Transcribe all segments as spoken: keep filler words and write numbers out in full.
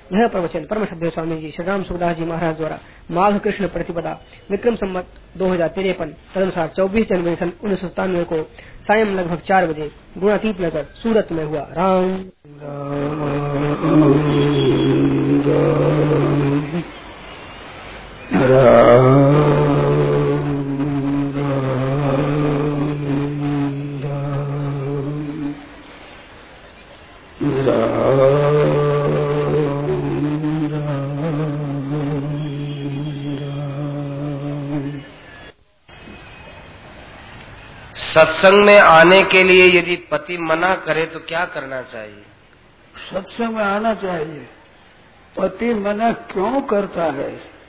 यह प्रवचन परम श्रद्धेय स्वामी जी श्री राम सुखदास जी महाराज द्वारा माघ कृष्ण प्रतिपदा विक्रम संवत दो हजार तिरपन तदनुसार चौबीस जनवरी सन उन्नीस सौ सत्तानवे को सायं लगभग चार बजे गुणातीत नगर सूरत में हुआ। राम सत्संग में आने के लिए यदि पति मना करे तो क्या करना चाहिए? सत्संग में आना चाहिए। पति मना क्यों करता है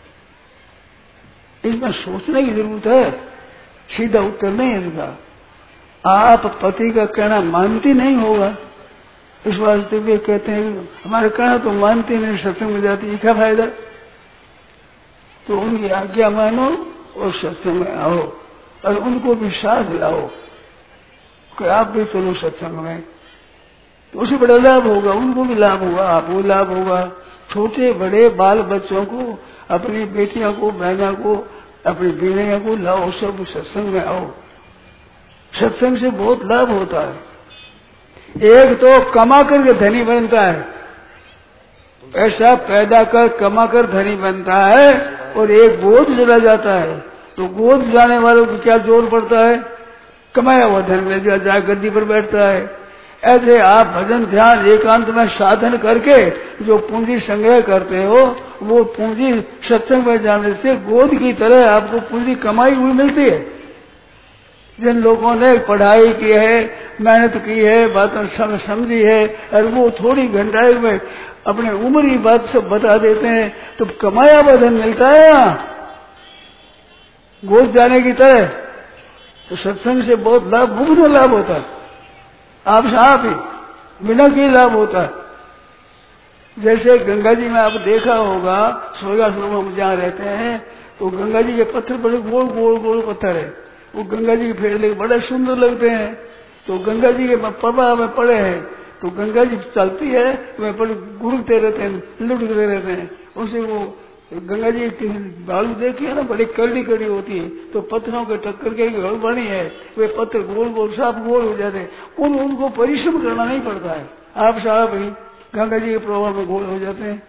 इसमें सोचने की जरूरत है। सीधा उत्तर नहीं है इसका। आप पति का कहना मानती नहीं होगा, इस वास्ते वे कहते हैं हमारे कहना तो मानती नहीं, सत्संग में जाती है, क्या फायदा। तो उनकी आज्ञा मानो और सत्संग में आओ और उनको भी साथ लाओ कि आप भी चलो सत्संग में, तो उसे बड़ा लाभ होगा, उनको भी लाभ होगा, आपको लाभ होगा। छोटे बड़े बाल बच्चों को, अपनी बेटियों को, बहनों को, अपनी बीवियों को लाओ, सब सत्संग में आओ। सत्संग से बहुत लाभ होता है। एक तो कमा करके धनी बनता है, ऐसा पैदा कर कमा कर धनी बनता है, और एक बोझ चला जाता है तो गोद जाने वालों को क्या जोर पड़ता है, कमाया हुआ धन में जो जाए गद्दी पर बैठता है। ऐसे आप भजन ध्यान एकांत में साधन करके जो पूंजी संग्रह करते हो, वो पूंजी सत्संग में जाने से गोद की तरह आपको पूंजी कमाई हुई मिलती है। जिन लोगों ने पढ़ाई की है, मेहनत की है, बातों समझी है, और वो थोड़ी घंटाए में अपने उम्र की बात सब बता देते हैं, तो कमाया हुआ धन मिलता है यहाँ गोद जाने की तरह। तो सत्संग से बहुत लाभ, मुफ्त में लाभ होता है, आप साफ ही बिना के लाभ होता है। जैसे गंगा जी में आप देखा होगा, स्वर्गाश्रम में जहाँ रहते हैं तो गंगा जी के पत्थर बड़े गोल गोल गोल पत्थर है, वो गंगा जी के फेर बड़े सुंदर लगते हैं। तो गंगा जी के प्रवाह में पड़े हैं, तो गंगा जी चलती है, वे बड़े गुड़कते रहते हैं, लुढ़कते रहते हैं। उसे वो गंगा जी की बालू देखी है ना, बड़ी कड़ी कड़ी होती है, तो पत्थरों के टक्कर के घर बनी है, वे पत्थर गोल गोल साफ गोल हो जाते हैं। उन उनको परिश्रम करना नहीं पड़ता है, आप साहब ही गंगा जी के प्रभाव में गोल हो जाते हैं।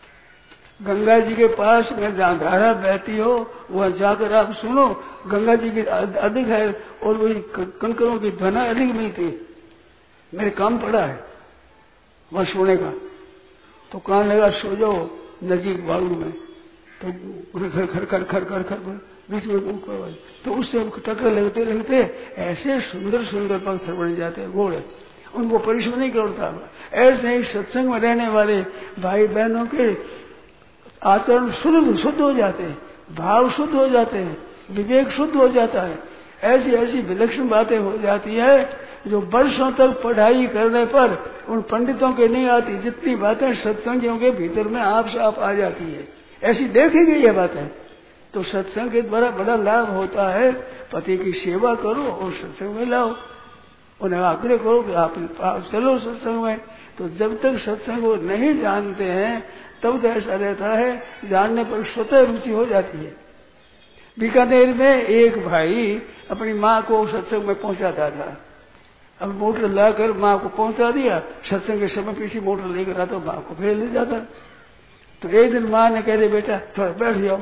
गंगा जी के पास में जहाँ धारा बहती हो वहाँ जाकर आप सुनो, गंगा जी की अधिक है और वही कंकरों की ध्वनि अधिक मिलती है। मेरे काम पड़ा है वहाँ सोने का, तो कान लगा सो जाओ नजीक बालू में, तो खर खर खर खर खर खर बीच में, तो उससे टक्कर लगते लगते ऐसे सुंदर सुंदर पत्थर बन जाते हैं घोड़े, उनको परिश्रम नहीं करता। ऐसे ही सत्संग में रहने वाले भाई बहनों के आचरण शुद्ध शुद्ध हो जाते हैं, भाव शुद्ध हो जाते हैं, विवेक शुद्ध हो जाता है। ऐसी ऐसी विलक्षण बातें हो जाती है जो वर्षों तक पढ़ाई करने पर उन पंडितों के नहीं आती, जितनी बातें सत्संगियों के भीतर में आप से आप आ जाती है। ऐसी देखी गई ये बातें। तो सत्संग के द्वारा बड़ा लाभ होता है। पति की सेवा करो और सत्संग में लाओ, उन्हें आग्रह करो कि आप चलो सत्संग में। तो जब तक सत्संग को नहीं जानते हैं तब तो ऐसा रहता है, जानने पर स्वतः रुचि हो जाती है। बीकानेर में एक भाई अपनी माँ को सत्संग में पहुंचाता था। अब मोटर लाकर माँ को पहुंचा दिया, सत्संग के समय पीछे मोटर लेकर आता, माँ को फिर ले जाता। तो एक दिन माँ ने कह दिया बेटा थोड़ा बैठ जाओ,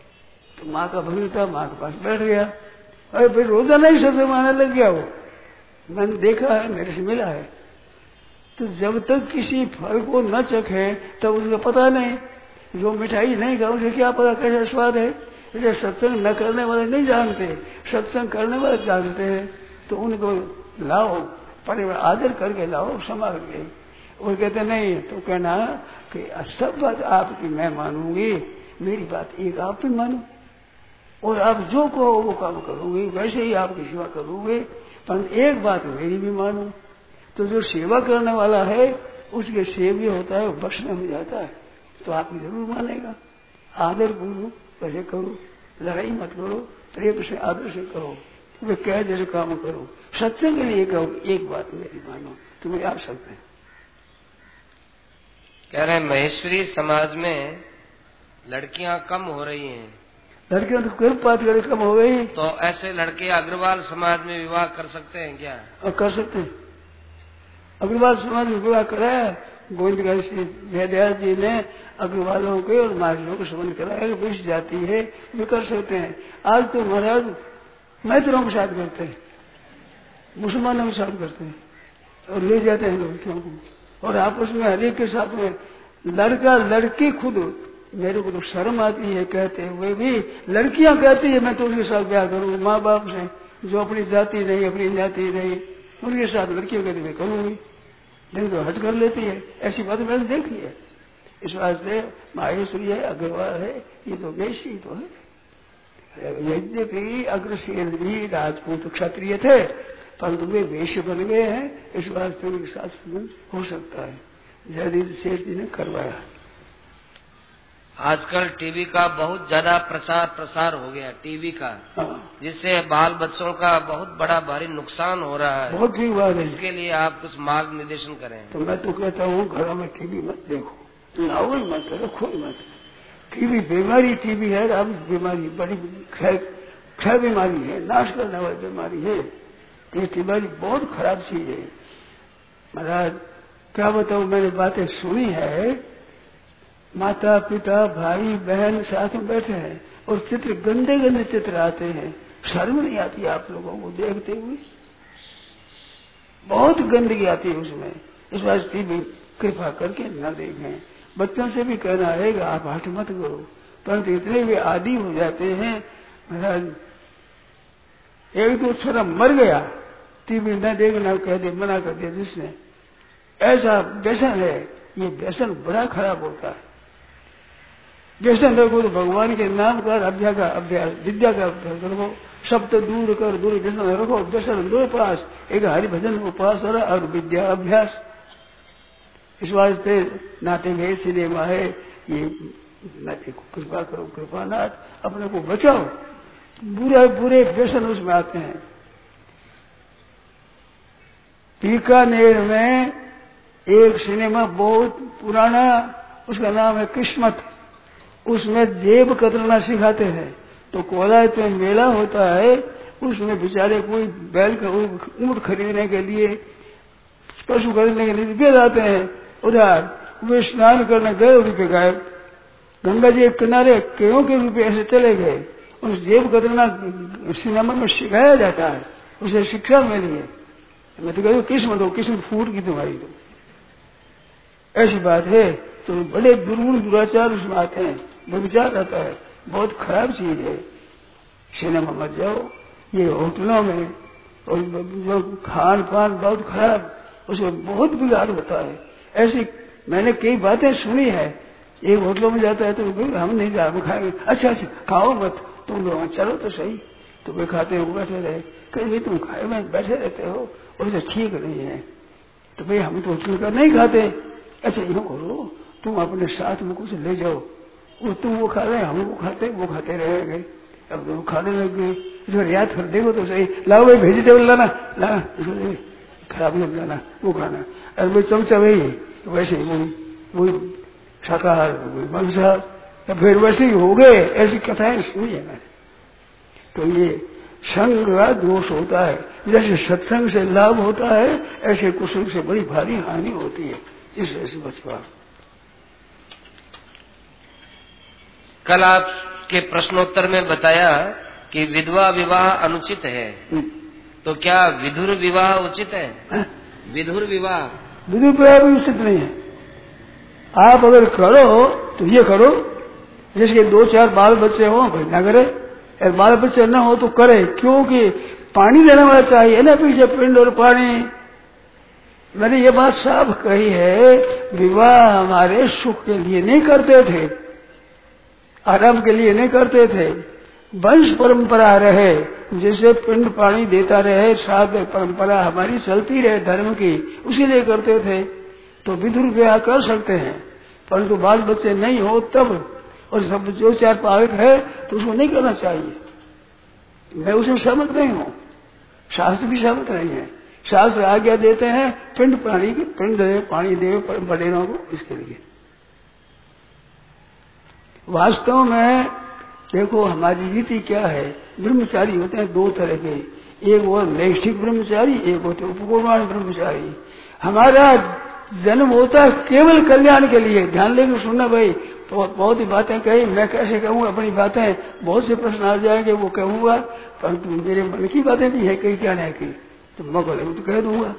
तो माँ का भगनी था, माँ के पास बैठ गया। अरे फिर रोजाना ही सत्संग में आने लग गया। वो मैंने देखा है, मेरे से मिला है। तो जब तक किसी फल को न चखे तब उसका पता नहीं, जो मिठाई नहीं खाओ उसे क्या पता कैसा स्वाद है। इसे सत्संग न करने वाले नहीं जानते, सत्संग करने वाले जानते हैं। तो उनको लाओ, परिवार आदर करके लाओ, क्षमा करके। वो कहते नहीं, तो कहना कि सब बात आपकी मैं मानूंगी, मेरी बात एक आप भी मानो, और आप जो कहो वो काम करोगे, वैसे ही आपकी सेवा करोगे, पर एक बात मेरी भी मानो। तो जो सेवा करने वाला है उसके सेव्य होता है, बख्श में हो जाता है, तो आपकी जरूर मानेगा। आदर पूर्वक वैसे करो, लड़ाई मत करो, प्रेम से आदर से करो, वे कह जैसे काम करो। सत्संग के लिए कहो एक बात मेरी मानो, तुम्हें आ सकते हैं। कह रहे हैं महेश्वरी समाज में लड़कियां कम हो रही हैं। लड़कियां तो कृपात गरी कम हो गई, तो ऐसे लड़के अग्रवाल समाज में विवाह कर सकते हैं क्या? और कर सकते हैं। अग्रवाल समाज में विवाह कराया गोविंद श्री जयदयाल जी ने, अग्रवालों के और महाजनों को संबंध कराया, विश्व जाति है वे कर सकते हैं। आज तो महाराज मैत्रों के साथ करते हैं, मुसलमानों के साथ करते हैं और ले जाते हैं लड़कियों को, और आपस में हरेक के साथ में लड़का लड़की खुद, मेरे को तो शर्म आती है कहते हुए भी, लड़कियां कहती है मैं तो उसके साथ ब्याह करूंगी। माँ बाप से जो अपनी जाति नहीं अपनी जाति नहीं उनके साथ लड़कियों कहती मैं करूंगी, दिन तो हट कर लेती है। ऐसी बात मैंने देखी है। इस वास्ते माहेश्वरी है, अग्रवाल है, ये तो वैसी तो है। यद्यपि अग्रसेन भी राजपूत क्षत्रिय थे परंतु वे वैश्य बन गए हैं, इस वास्ते उनके साथ संबंध हो सकता है। जयदीप सेठ जी ने करवाया। आजकल टीवी का बहुत ज्यादा प्रचार प्रसार हो गया, टीवी का, हाँ। जिससे बाल बच्चों का बहुत बड़ा भारी नुकसान हो रहा है। बहुत ठीक बात है। इसके लिए आप कुछ मार्ग निर्देशन करें। तो मैं तो कहता हूँ घरों में टीवी मत देखो, लाओ मत, रखो मत। टीवी बीमारी, टीवी है अब बीमारी, बड़ी क्षय बीमारी है, नाश करने वाली बीमारी है। ये बीमारी बहुत खराब चीज है महाराज। क्या बताऊं, मैंने बातें सुनी है, माता पिता भाई बहन साथ में बैठे हैं और चित्र गंदे गंदे चित्र आते हैं, शर्म नहीं आती आप लोगों को देखते हुए? बहुत गंदगी आती है उसमें। इस बात टीवी कृपा करके न देखें। बच्चों से भी कहना है कि आप हट मत करो, परंतु इतने वे आदी हो जाते हैं महाराज। एक दो छोरा मर गया, टीवी न देखना कह दे, मना कर दिया जिसने, ऐसा व्यसन है। ये व्यसन बड़ा खराब होता है। व्यसन रखो तो भगवान के नाम का अभ्यास का अभ्यास, विद्या का अभ्यास रखो, शब्द दूर कर, दूर व्यसन रखो। व्यसन दो पास, एक हरि भजन उपास और विद्या अभ्यास। इस वास्ते नाते में सिनेमा है, ये नाते को कृपा करो, कृपानाथ अपने को बचाओ। बुरे बुरे व्यसन उसमें आते हैं। बीकानेर में एक सिनेमा बहुत पुराना, उसका नाम है किस्मत। उसमें जेब कतरना सिखाते हैं। तो कोलायत में मेला होता है, उसमें बेचारे कोई बैल का ऊंट खरीदने के लिए, पशु खरीदने के लिए रुपये जाते हैं उधार। वे स्नान करने गए, रुपये गायब। गंगा जी के किनारे क्यों के रुपये ऐसे चले गए। उस जेब कतरना सिनेमा में सिखाया जाता है, उसे शिक्षा मिली है। मैं तो कहूँ किस्मत हो, किस्मत फूट की तुम्हारी तो ऐसी बात है। तो बड़े दुर्गुण दुराचार उसमें आते हैं, व्यभिचार आता है, बहुत खराब चीज है। सिनेमा मत जाओ। ये होटलों में और जो खान पान बहुत खराब, उसमें बहुत बिगाड़ होता है। ऐसी मैंने कई बातें सुनी है। एक होटलों में जाता है तो हम नहीं जा, हम खाएंगे। अच्छा अच्छा खाओ मत, तुम लोग चलो तो सही। तो वे खाते हैं, वो बैठे रहे। कहीं तुम खाए में बैठे रहते हो, वैसे ठीक नहीं है। तो भाई हम तो होटल का नहीं खाते। अच्छा यूँ करो, तुम अपने साथ में कुछ ले जाओ, वो तुम वो खा रहे, हम वो खाते, वो खाते रहेंगे। अब तो खाने लग गए, जो याद कर देखो तो सही। लाओ भाई वेजिटेबल लाना, लाना खराब नहीं लाना, वो खाना। अरे भाई चमचा वही वैसे ही वही वही शाकाहार, वही मांसाहार, फिर वैसे ही हो गए। ऐसी कथाएं सुनी है मैंने। तो ये संग का दोष होता है। जैसे सत्संग से लाभ होता है, ऐसे कुसंग से बड़ी भारी हानि होती है। इस वजह से बचवा। कल आपके प्रश्नोत्तर में बताया कि विधवा विवाह अनुचित है, तो क्या विधुर विवाह उचित है? है? विधुर विवाह विधुर विवाह भी उचित नहीं है। आप अगर करो तो ये करो, जैसे दो चार बाल बच्चे हो भाई ना करे, और बाल बच्चे न हो तो करे, क्योंकि पानी देने वाला चाहिए ना पीछे, पिंड और पानी। मैंने ये बात साफ कही है, विवाह हमारे सुख के लिए नहीं करते थे, आराम के लिए नहीं करते थे। वंश परंपरा रहे, जैसे पिंड पानी देता रहे, साथ परंपरा हमारी चलती रहे धर्म की, उसी लिए करते थे। तो विधुर विवाह कर सकते हैं, परंतु बाल बच्चे नहीं हो तब, और सब जो चार पालक है तो उसको नहीं करना चाहिए। मैं उसमें सहमत नहीं हूँ, शास्त्र भी सहमत नहीं है। शास्त्र आज्ञा देते हैं पिंड पानी की, पिंड दे पानी दे बड़ेरों को, इसके लिए वास्तव में देखो हमारी रीति क्या है, ब्रह्मचारी होते हैं दो तरह के, एक वो नैष्ठिक ब्रह्मचारी, एक होते उपकुर्बान ब्रह्मचारी। हमारा जन्म होता है केवल कल्याण के लिए। ध्यान लेकर सुनना भाई, तो बहुत ही बातें कही, मैं कैसे कहूँ अपनी बातें, बहुत से प्रश्न आ जाएंगे वो कहूंगा, परंतु मेरे मन की बातें भी है कई, क्या नहीं की, तो मौका लगे तो कह दूंगा।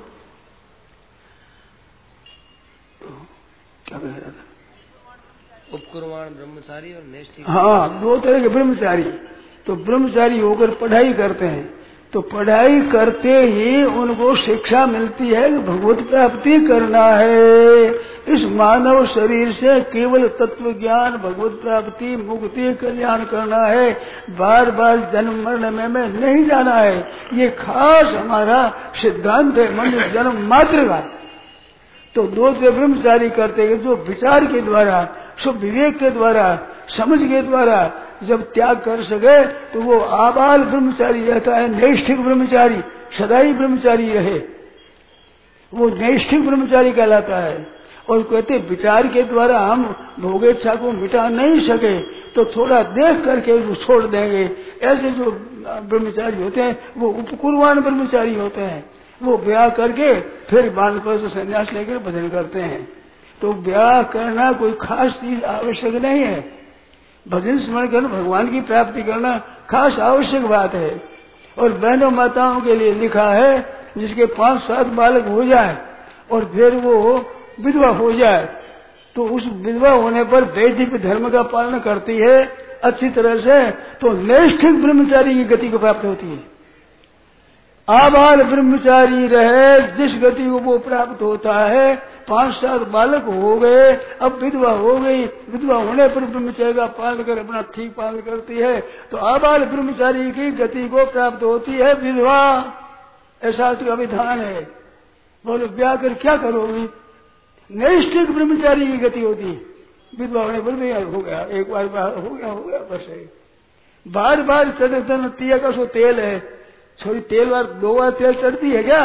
तो क्या कह रहा था? उपकुर्बान ब्रह्मचारी और नैष्ठिक। हाँ, दो तरह के ब्रह्मचारी। तो ब्रह्मचारी होकर पढ़ाई करते हैं, तो पढ़ाई करते ही उनको शिक्षा मिलती है कि भगवत प्राप्ति करना है। इस मानव शरीर से केवल तत्व ज्ञान, भगवत प्राप्ति, मुक्ति, कल्याण करना है। बार बार जन्म मरण में, में नहीं जाना है। ये खास हमारा सिद्धांत है मनुष्य जन्म मात्र का। तो दो से ब्रह्मचारी करते हैं जो विचार के द्वारा, शुभ विवेक के द्वारा, समझ के द्वारा जब त्याग कर सके तो वो आबाल ब्रह्मचारी रहता है। नैष्ठिक ब्रह्मचारी सदाई ब्रह्मचारी रहे, वो नैष्ठिक ब्रह्मचारी कहलाता है। और कहते विचार के द्वारा हम भोगेच्छा को मिटा नहीं सके तो थोड़ा देख करके वो छोड़ देंगे। ऐसे जो ब्रह्मचारी होते हैं वो उपकुर्बान ब्रह्मचारी होते हैं। वो ब्याह करके फिर बाल पर से संन्यास लेकर भजन करते हैं। तो ब्याह करना कोई खास चीज आवश्यक नहीं है। भजन स्मरण करना, भगवान की प्राप्ति करना खास आवश्यक बात है। और बहनों माताओं के लिए लिखा है जिसके पांच सात बालक हो जाए और फिर वो विधवा हो जाए तो उस विधवा होने पर वैदिक धर्म का पालन करती है अच्छी तरह से, तो नैष्ठिक ब्रह्मचारी की गति को प्राप्त होती है। आबाल ब्रह्मचारी रहे जिस गति को वो प्राप्त होता है। पांच सात बालक हो गए, अब विधवा हो गई, विधवा होने पर ब्रह्मचारी का पालन कर अपना ठीक पालन करती है, तो आबाल ब्रह्मचारी की गति को प्राप्त होती है विधवा। ऐसा तो विधान है। बोलो ब्याह कर क्या करोगी? नैष्ठिक ब्रह्मचारी की गति होती है। विधवा होने पर भी हो गया, एक बार हो गया हो गया बस है। बार बार चढ़ता तिया का सो तेल है, छोरी तेल बार दो बार तेल चढ़ती है क्या?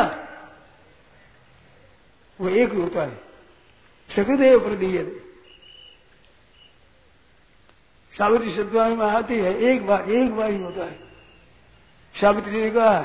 वो एक होता है। सकृदेव प्रदीयते, सावित्री सत्वान में आती है, एक बार एक बार ही होता है। सावित्री ने कहा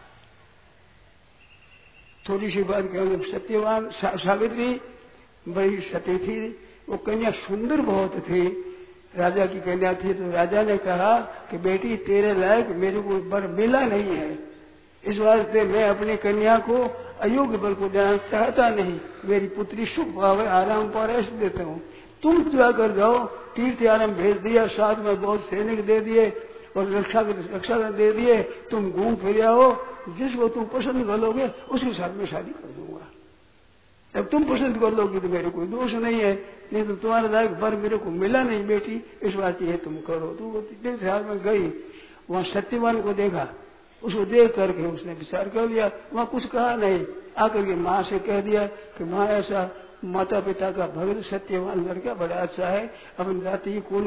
थोड़ी सी बात कहेंगे, सत्यवान सा, सावित्री बड़ी सती थी, वो कन्या सुंदर बहुत थी, राजा की कन्या थी। तो राजा ने कहा कि बेटी तेरे लायक मेरे को वर मिला नहीं है, इस वास्ते मैं अपनी कन्या को अयोग्य वर को देना चाहता नहीं। मेरी पुत्री सुख पावे, आराम पावे, ऐसे देता हूँ। तुम क्या कर जाओ, तीर्थ आराम भेज दिया, साथ में बहुत सैनिक दे दिए और रक्षा रक्षा दे दिए, तुम घूम फिर आओ, जिसको तुम पसंद कर लोगे उसके साथ में शादी कर दूंगा। जब तुम पसंद कर लोगे तो मेरे कोई दोष नहीं है, नहीं तो तुम्हारे लायक वर मेरे को मिला नहीं बेटी, इस बात ये तुम करो। तो वो तीर्थ आराम में गई, वहां सत्यवान को देखा, उसको देख करके उसने विचार कर लिया, वहां कुछ कहा नहीं, आकर के माँ से कह दिया कि माँ ऐसा माता पिता का भगत सत्यवान लड़का बड़ा अच्छा है, अपनी जाति कुल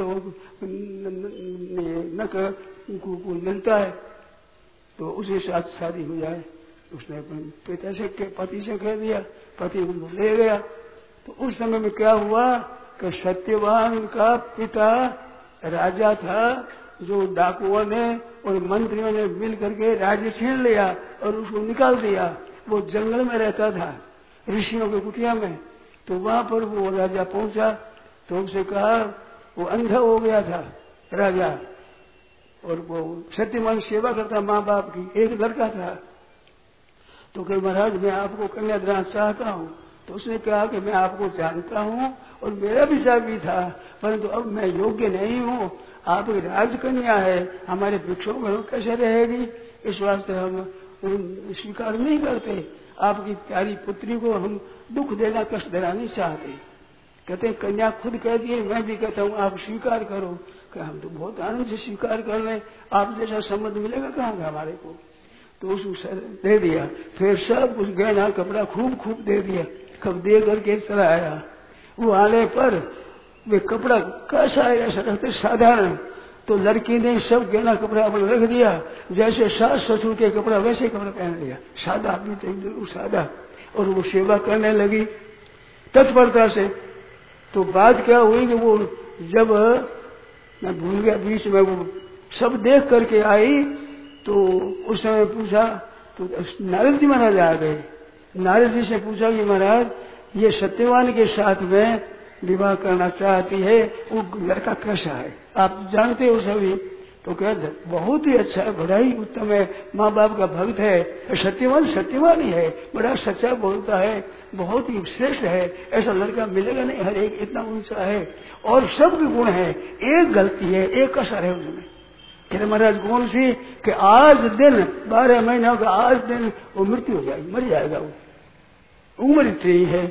न कुल मिलता है तो उसके साथ शादी हो जाए। उसने अपने पिता से पति से कह दिया, पति उनको ले गया। तो उस समय में क्या हुआ कि सत्यवान का पिता राजा था, जो डाकुओं ने और मंत्रियों ने मिल करके राज्य छीन लिया और उसको निकाल दिया। वो जंगल में रहता था ऋषियों के कुटिया में। तो वहां पर वो राजा पहुंचा तो उसे कहा, वो अंधा हो गया था राजा, और वो सत्यवान सेवा करता माँ बाप की, एक लड़का था। तो कहे महाराज मैं आपको कन्या देना चाहता हूँ। तो उसने कहा कि मैं आपको जानता हूँ और मेरा विचार भी था, परंतु अब मैं योग्य नहीं हूँ, आपकी राजकन्या है, हमारे भिक्षुक में कैसे रहेगी, इस वास्ते हम स्वीकार नहीं करते। आपकी प्यारी पुत्री को हम दुख देना, कष्ट देना नहीं चाहते। कहते कन्या खुद कहती है, मैं भी कहता हूँ आप स्वीकार करो। कि हम तो बहुत आनंद से स्वीकार कर रहे, आप जैसा संबंध मिलेगा कहाँ का हमारे को। तो उसको दे दिया, फिर सब कुछ गहना कपड़ा खूब खूब दे दिया, कब दे करके चला आया। वो आने पर वे कपड़ा कैसा है ऐसा रखते साधारण, तो लड़की ने सब गहना कपड़ा अपना रख दिया, जैसे सास ससुर के कपड़ा वैसे कपड़ा पहन लिया, सादा भी तो सादा। और वो सेवा करने लगी तत्परता से। तो बात क्या हुई कि वो जब मैं भूल गया बीच में। वो सब देख करके आई तो उस समय पूछा तो नारद जी महाराज आ गए। नारद जी से पूछा कि महाराज ये सत्यवान के साथ में विवाह करना चाहती है, वो लड़का कैसा है? आप जानते हो सभी। तो कहते बहुत ही अच्छा है, बड़ा ही उत्तम है, माँ बाप का भक्त है, सत्यवान सत्यवान ही है, बड़ा सच्चा बोलता है, बहुत ही श्रेष्ठ है, ऐसा लड़का मिलेगा नहीं, हर एक इतना ऊंचा है और सब भी गुण है, एक गलती है, एक कसर है उसमें। कहते महाराज कौन सी? कि आज दिन बारह महीनों का आज दिन वो मृत्यु हो जाएगी, मर जाएगा, वो उम्र इतनी है।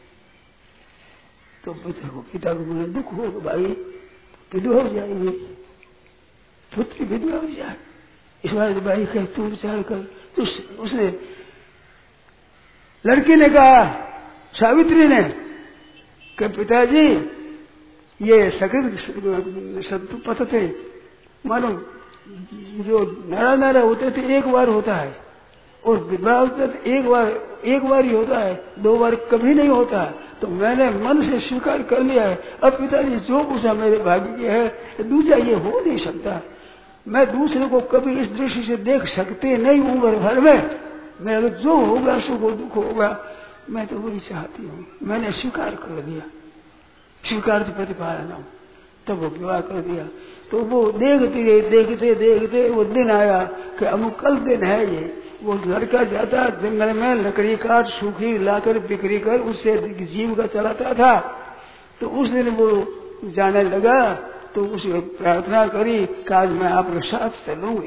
तो पिता को पिता को बोला दुख हो भाई, विधवा हो जाएगी, पुत्र विधवा हो जाए। इस बार भाई कह तू विचार कर। तो उसने लड़की ने कहा, सावित्री ने, कि पिताजी ये सकृत शत्रु पथ थे, मानो जो नारा नारा होते थे एक बार होता है और विवाह होता है एक बार एक बार ही होता है, दो बार कभी नहीं होता। तो मैंने मन से स्वीकार कर लिया है। अब पिताजी जो पूछा मेरे भाग्य की है, दूसरा ये हो नहीं सकता। मैं दूसरे को कभी इस दृष्टि से देख सकते नहीं उम्र भर में। मैं अगर जो होगा सुख दुख होगा, मैं तो वही चाहती हूँ। मैंने स्वीकार कर दिया, स्वीकार तो प्रतिपालन हो, तब वो विवाह कर दिया। तो वो देखते देखते देखते वो दिन आया कि अमुक कल दिन है ये। वो लड़का जाता जंगल में लकड़ी काट सूखी लाकर बिक्री कर उससे जीविका चलाता था। तो उस दिन वो जाने लगा तो उसे प्रार्थना करी कि आज मैं आपके साथ चलूंगी।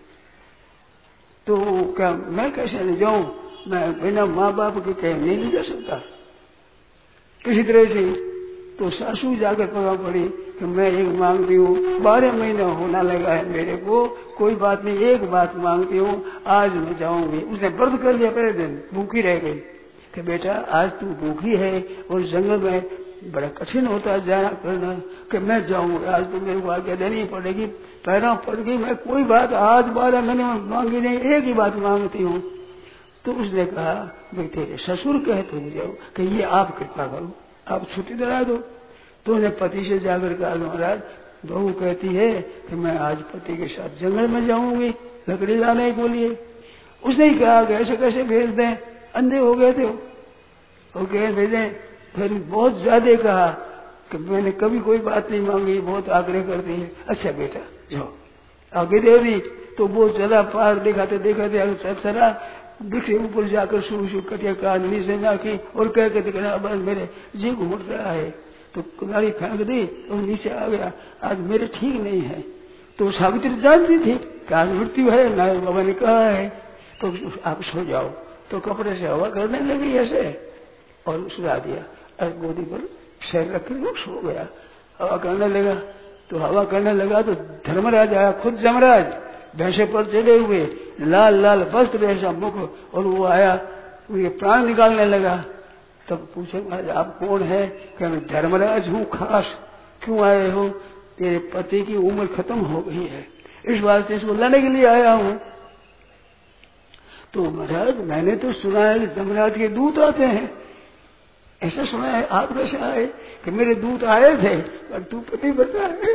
तो क्या मैं कैसे नहीं जाऊं? मैं बिना माँ बाप के कहीं नहीं जा सकता किसी तरह से। तो सासू जाकर पगा पड़ी कि मैं एक मांगती हूँ, बारह महीना होना लगा है मेरे को, कोई बात नहीं, एक बात मांगती हूँ, आज मैं जाऊंगी। उसने व्रत कर लिया, पहले दिन भूखी रह गई कि बेटा आज तू भूखी है और जंगल में बड़ा कठिन होता है जाना करना, कि मैं जाऊंगी, आज तो मेरे को आज्ञा देनी पड़ेगी, पैरों पड़ गई। मैं कोई बात आज बारह महीने में मांगी नहीं, एक ही बात मांगती हूँ। तो उसने कहा भाई तेरे ससुर कहे तो जाओ कि ये आप कृपा करो, आप छुट्टी दिला दो। तो उन्हें पति से जाकर कहा महाराज बहू कहती है कि मैं आज पति के साथ जंगल में जाऊंगी लकड़ी लाने के लिए। उसने ही कहा कि ऐसे कैसे भेज दें, अंधे हो गए थे और कहे भेजें। फिर बहुत ज्यादा कहा कि मैंने कभी कोई बात नहीं मांगी, बहुत आग्रह करती है। अच्छा बेटा जाओ, आगे दे दी। तो वो चला पार दिखाते दिखाते सब सरा वृक्ष ऊपर जाकर शुरू शुरू कटिया का नीचे नाकी और कह के दिखना बस मेरे जी घूम रहा है। तो कुदारी फेंक दी और नीचे आ गया, आज मेरे ठीक नहीं है। तो सावित्री जानती थी कि आज मृत्यु है, नारायण बाबा ने कहा है तो आप सो जाओ। तो कपड़े से हवा करने लगी ऐसे और सुला दिया और गोदी पर शैर रख कर सो गया। हवा करने लगा तो हवा करने लगा तो धर्मराज आया, खुद जमराज भैंसे पर चढ़े हुए, लाल लाल वस्त्र ऐसा मुख, और वो आया ये प्राण निकालने लगा। तब पूछे महाराज आप कौन है? कि मैं धर्मराज हूँ, खास क्यों आए हो? तेरे पति की उम्र खत्म हो गई है, इस वास्ते इसको लाने के लिए आया हूँ। तो महाराज मैंने तो सुना है कि जमराज के दूत आते हैं, ऐसा सुना है, आप कैसे आए? कि मेरे दूत आए थे पर तू पति बचा है,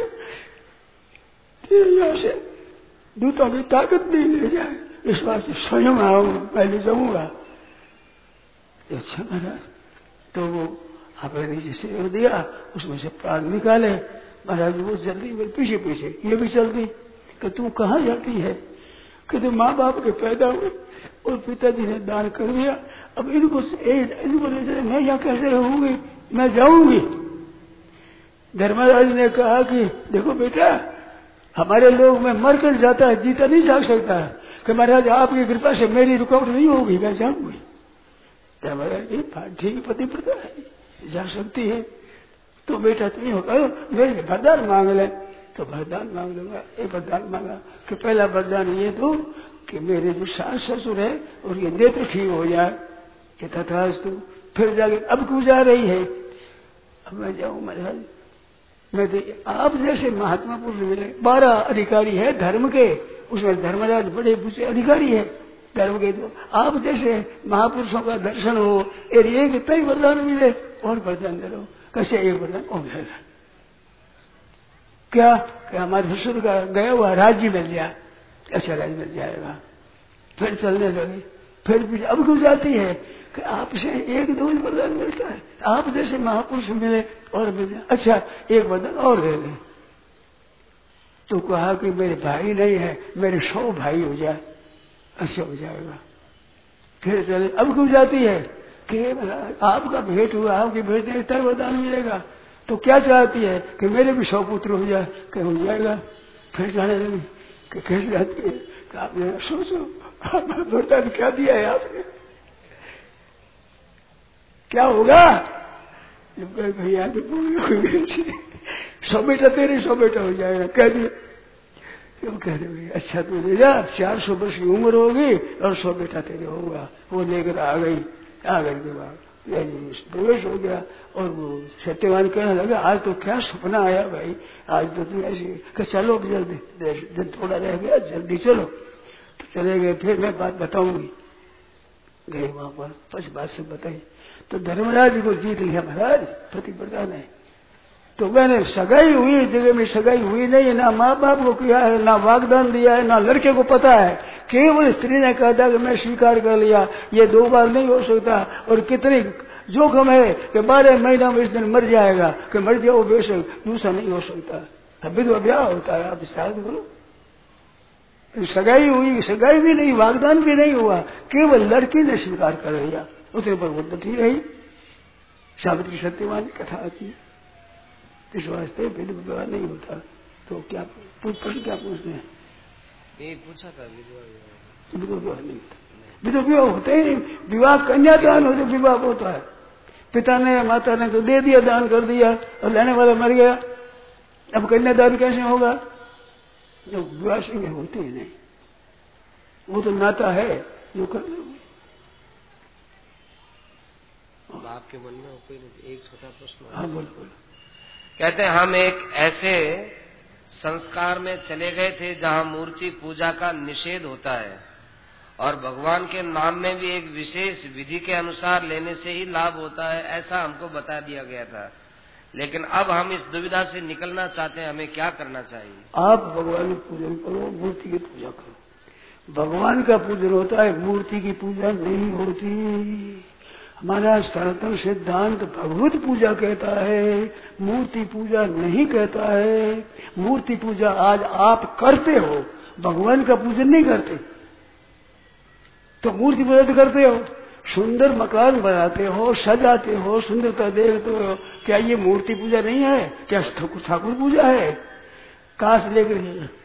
यहाँ से दूतों की ताकत नहीं ले जाए, इस वास्ते स्वयं आऊँ, पहले जाऊंगा। अच्छा महाराज, तो वो आपने नीचे से दिया, उसमें से प्राण निकाले। महाराज वो जल्दी मेरे पीछे पीछे ये भी चलती कि तू कहाँ जाती है? कि तो माँ बाप के पैदा हुए और पिताजी ने दान कर दिया, अब इनको इनको ले जाए, मैं यहाँ कैसे रहूंगी? मैं जाऊंगी। धर्मराज ने कहा कि देखो बेटा, हमारे लोग में मर कर जाता है, जीता नहीं जा सकता है, कि महाराज आपकी कृपा से मेरी रुकावट नहीं होगी, मैं जाऊंगी। धर्मराज ठीक पति प्रता है, जा सकती है। तो बेटा तुम्हें होगा मेरे वरदान मांग ले। तो वरदान मांग लूंगा। एक वरदान मांगा कि पहला वरदान ये दो कि मेरे जो सास ससुर है और ये नेत्र ठीक हो जाए, कि तथास्तु। फिर जाके अब क्यों जा रही है? अब मैं जाऊं महाराज, मैं तो आप जैसे महात्मा पुरुष मिले, बारह अधिकारी है धर्म के, उसमें धर्मराज बड़े बुझे अधिकारी है धर्म के। तो आप जैसे महापुरुषों का दर्शन हो, एक इतना ही वरदान मिले और वरदान दे दो। कैसे एक वरदान हो गया? क्या कि हमारे ससुर का गया हुआ राज्य मिल जाए, अच्छा राज्य मिल जाएगा। फिर चलने लगे, फिर भी अब क्यों जाती है कि आपसे एक दो वरदान मिलता है, आप जैसे महापुरुष मिले और मिल जाए, अच्छा एक वरदान और ले लें। तो कहा कि मेरे भाई नहीं है, मेरे सौ भाई हो जाए, अच्छा हो जाएगा। फिर चले, अब क्यों जाती है कि आपका भेंट हुआ, आपकी भेंट नहीं तर वरदान मिलेगा। तो क्या चाहती है कि मेरे भी सौ पुत्र हो जाए, कि हो जाएगा। फिर जाने लगी कि कैसे जाती है कि आपने सोचो वरदान क्या दिया है आपने, क्या होगा। जब कहे भैया तो सौ बेटा तेरे सौ बेटा हो जाएगा, कह दिया। क्यों कह रहे भैया, अच्छा तू ले जा, चार सौ वर्ष की उम्र होगी और सौ बेटा तेरे होगा। वो लेकर आ गई, आ गई के बाद प्रवेश हो गया। और वो सत्यवान कहने लगा, आज तो क्या सपना आया भाई, आज तो तुम ऐसे चलो जल्दी, जब थोड़ा रह गया जल्दी चलो। तो चले गए, फिर मैं बात बताऊंगी। गए वहां पर, कुछ बात सब बताई। तो धर्मराज को जीत लिया महाराज, प्रतिव्रता ने। तो मैंने सगाई हुई जगह में सगाई हुई नहीं, ना माँ बाप को किया है, ना वागदान दिया है, ना लड़के को पता है। केवल स्त्री ने कहा था कि मैं स्वीकार कर लिया, ये दो बार नहीं हो सकता। और कितनी जोखम है कि बारह महीना में इस दिन मर जाएगा, कि मर जाओ बेशक, दूसरा नहीं हो सकता। विधवा ब्याह होता है, आप शायद करो। सगाई हुई, सगाई भी नहीं, वागदान भी नहीं हुआ, केवल लड़की ने स्वीकार कर लिया। उसके ऊपर वो डटी रही। सावित्री सत्यवान की कथा आती है, इस वास्ते विधवा विवाह नहीं होता। तो क्या प्रश्न क्या पूछते हैं? ये पूछा था विधवा विधवा विवाह नहीं होता, विधवा विवाह होता ही नहीं। विवाह कन्यादान हो तो विवाह होता है। पिता ने माता ने तो दे दिया, दान कर दिया, और लेने वाला मर गया, अब कन्यादान कैसे होगा? जो विवाह से होते ही नहीं, वो तो नाता है जो कर। आपके मन में कोई नहीं? एक छोटा प्रश्न। हाँ बोलो बोलो। कहते हैं हम एक ऐसे संस्कार में चले गए थे जहाँ मूर्ति पूजा का निषेध होता है और भगवान के नाम में भी एक विशेष विधि के अनुसार लेने से ही लाभ होता है, ऐसा हमको बता दिया गया था। लेकिन अब हम इस दुविधा से निकलना चाहते हैं, हमें क्या करना चाहिए? आप भगवान का पूजन करो, मूर्ति की पूजा करो। भगवान का पूजन होता है, मूर्ति की पूजा नहीं होती। हमारा सनातन सिद्धांत भगवत पूजा कहता है, मूर्ति पूजा नहीं कहता है। मूर्ति पूजा आज आप करते हो, भगवान का पूजन नहीं करते। तो मूर्ति पूजा तो करते हो, सुंदर मकान बनाते हो, सजाते हो, सुंदरता देखते हो, क्या ये मूर्ति पूजा नहीं है? क्या ठाकुर पूजा है? कहां से लेकर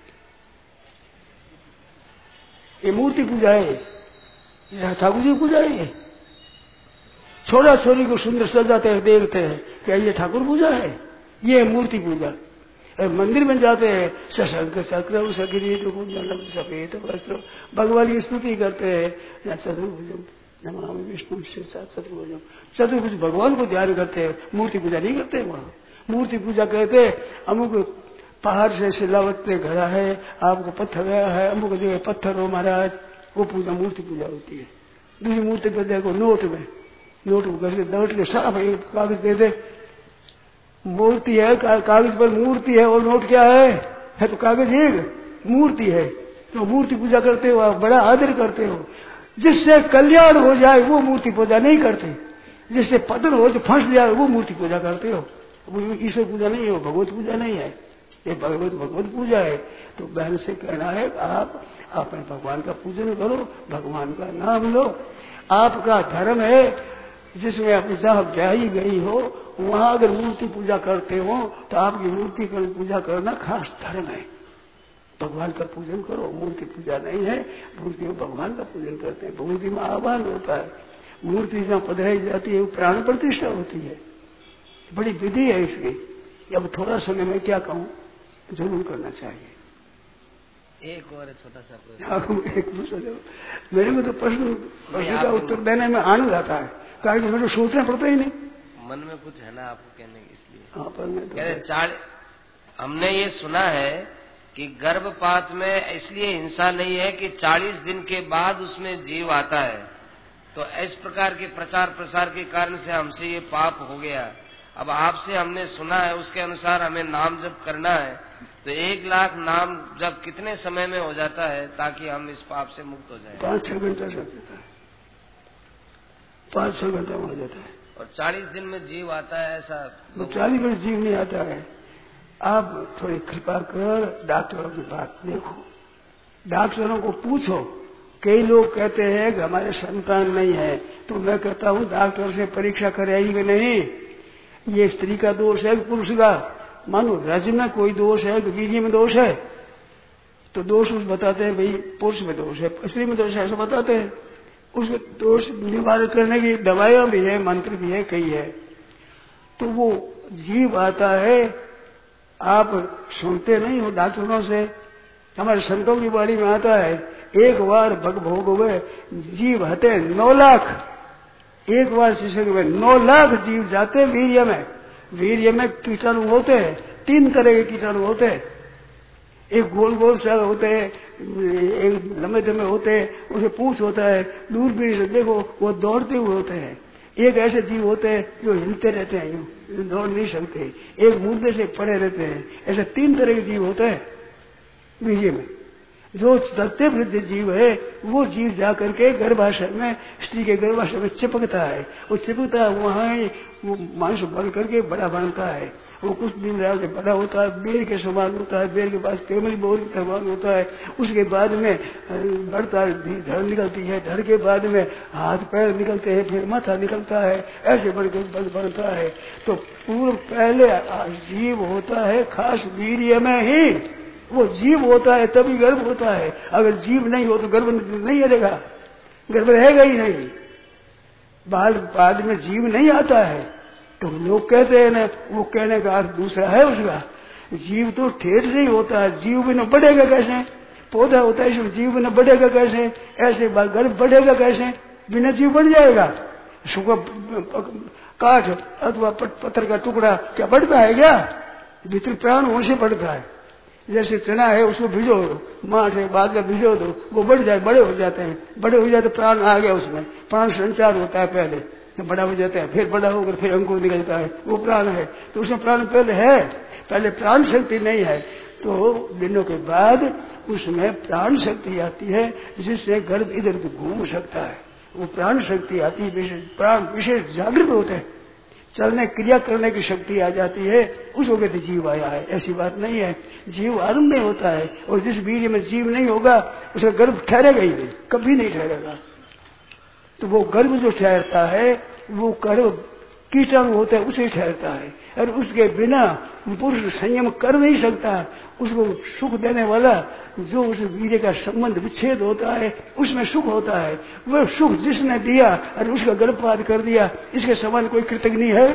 ये मूर्ति पूजा है, ठाकुर जी पूजा है? छोरा छोरी को सुंदर सजाते हैं, देखते हैं, क्या ये ठाकुर पूजा है? ये मूर्ति पूजा। मंदिर में जाते हैं, सशंक चक्र सकिरीट सफेद वस्त्र, भगवान की स्तुति करते हैं, चतुर्भुजम नमामि विष्णु चतुर्भुजम, चतुर्भुज भगवान को ध्यान करते हैं, मूर्ति पूजा नहीं करते। वहाँ मूर्ति पूजा कहते अमुक पहाड़ से सिलावट ने घड़ा है, आपको पत्थर गया है, अमुक जगह पत्थर हो महाराज, वो पूजा मूर्ति पूजा होती है। दूसरी मूर्ति पर देखो नोट में, नोट नोट के साफ एक कागज दे दे, मूर्ति है, का, कागज पर मूर्ति है, और नोट क्या है? है तो कागज एक मूर्ति है। तो मूर्ति पूजा करते हो, आप बड़ा आदर करते हो। जिससे कल्याण हो जाए वो मूर्ति पूजा नहीं करते, जिससे पतन हो जो फंस जाए वो मूर्ति पूजा करते हो। वो ईश्वर पूजा नहीं है, भगवत पूजा नहीं है, ये भगवत भगवत पूजा है। तो बहन से कहना है आप अपने भगवान का पूजन करो, भगवान का नाम लो। आपका धर्म है जिसमें अपनी जहाँ ब्याही गई हो वहां अगर मूर्ति पूजा करते हो तो आपकी मूर्ति की पूजा करना खास धर्म है। भगवान का पूजन करो, मूर्ति पूजा नहीं है। मूर्ति में भगवान का पूजन करते हैं, मूर्ति में आह्वान होता है। मूर्ति जहाँ पधराई जाती है वो प्राण प्रतिष्ठा होती है, बड़ी विधि है इसकी। अब थोड़ा समय में क्या कहूँ, जरूर करना चाहिए। एक और छोटा सा प्रश्न, मेरे को तो प्रश्न प्रश्न का उत्तर देने में आनंद आता है, कारण कि मेरे सोचना पड़ता ही नहीं, मन में कुछ है ना आपको कहने के, इसलिए। हाँ, पर मैं तो चार हमने ये सुना है कि गर्भपात में इसलिए हिंसा नहीं है कि चालीस दिन के बाद उसमें जीव आता है, तो इस प्रकार के प्रचार प्रसार के कारण से हमसे ये पाप हो गया। अब आपसे हमने सुना है, उसके अनुसार हमें नाम जप करना है, तो एक लाख नाम जब कितने समय में हो जाता है ताकि हम इस पाप से मुक्त हो जाएं? पाँच छह घंटा जप देता है, पाँच छह घंटा में हो जाता है। और चालीस दिन में जीव आता है ऐसा? वो चालीस दिन जीव नहीं आता है। आप थोड़ी कृपा कर डॉक्टरों की बात देखो, डॉक्टरों को पूछो। कई लोग कहते हैं कि हमारे संतान नहीं है, तो मैं कहता हूँ डॉक्टर से परीक्षा कराई कि नहीं, ये स्त्री का दोष है कि पुरुष का? मानो रज में कोई दोष है कि वीर्य में दोष है, तो दोष उस बताते हैं भाई पुरुष में दोष है, स्त्री में दोष है, ऐसा बताते हैं। उस दोष निवारण करने की दवाइयां भी है, मंत्र भी है, कई है। तो वो जीव आता है, आप सुनते नहीं हो डॉक्टरों से, हमारे संतों की बारी में आता है, एक बार भग भोग हुए जीव हते नौ लाख, एक बार शिष्य के नौ लाख जीव जाते वीर्य में। वीर्य में कीटाणु होते हैं, तीन तरह के कीटाणु होते हैं। एक गोल गोल सा होते हैं, एक लंबे लंबे होते हैं, उसे पूंछ होता है, दूरबीन से देखो वो दौड़ते हुए होते हैं। एक ऐसे जीव होते हैं जो हिलते रहते हैं, यूं दौड़ नहीं सकते, एक मुद्दे से पड़े रहते हैं। ऐसे तीन तरह के जीव होते हैं वीर्य में। जो सत्य वृद्ध जीव है वो जीव जाकर के गर्भाशय में, स्त्री के गर्भाशय में चिपकता है। वो चिपकता है, वहां वो मांस बढ़ करके बड़ा बनता है। वो कुछ दिन रह के बड़ा होता है, बेर के समान होता है, बेर के पास फैमिली बोर के समान होता है। उसके बाद में बढ़ता है, धड़ निकलती है, धड़ के बाद में हाथ पैर निकलते हैं, फिर माथा निकलता है, ऐसे बढ़ के बल बनता है। तो पूर्व पहले जीव होता है खास वीर्य में ही, वो जीव होता है तभी गर्भ होता है। अगर जीव नहीं हो तो गर्भ नहीं रहेगा, गर्भ रहेगा ही नहीं। बाल बाद में जीव नहीं आता है, तो लोग कहते हैं ना, वो कहने का अर्थ दूसरा है उसका। जीव तो ठेठ से ही होता है, जीव बिना बढ़ेगा कैसे? पौधा होता है इसमें, जीव बिना बढ़ेगा कैसे? ऐसे गर्भ बढ़ेगा कैसे? बिना जीव बढ़ जाएगा? सूखा काठ अथवा पत्थर का टुकड़ा क्या बढ़ता है क्या? भीतर प्राण उनसे बढ़ता है। जैसे चना है उसको भिजो दो, माठ है बाद में भिजो दो, वो बढ़ जाए, बड़े हो जाते हैं, बड़े हो जाते प्राण आ गया उसमें, प्राण संचार होता है पहले, बड़ा हो जाता है, फिर बड़ा होकर फिर अंकुर निकलता है, वो प्राण है। तो उसमें प्राण पहले है, पहले प्राण शक्ति नहीं है, तो दिनों के बाद उसमें प्राण शक्ति आती है जिससे गर्भ इधर उधर घूम सकता है। वो प्राण शक्ति आती है, प्राण विशेष जागृत होते हैं, चलने क्रिया करने की शक्ति आ जाती है, उसको कहते जीव आया है। ऐसी बात नहीं है, जीव आरंभ में होता है, और जिस बीज में जीव नहीं होगा उसका गर्भ ठहरेगा ही नहीं, कभी नहीं ठहरेगा। तो वो गर्भ जो ठहरता है वो गर्भ कीटाणु होता है उसे ठहरता है, और उसके बिना पुरुष संयम कर नहीं सकता। उसको सुख देने वाला जो उस वीर्य का संबंध विच्छेद होता है उसमें सुख होता है, वह सुख जिसने दिया और उसका गर्भपात कर दिया, इसके समान कोई कृतज्ञ है?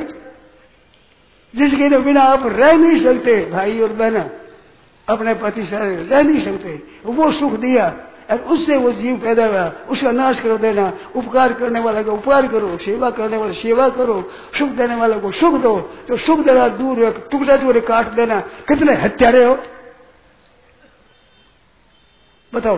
जिसके बिना आप रह नहीं सकते, भाई और बहना अपने पति से रह नहीं सकते, वो सुख दिया और उससे वो जीव पैदा हुआ, उसका नाश कर देना। उपकार करने वाला का उपकार करो, सेवा करने वाला सेवा करो, सुख देने वाला को सुख दो। तो सुख देना दूर है, टुकड़ा टुकड़े काट देना। कितने हत्यारे हो बताओ?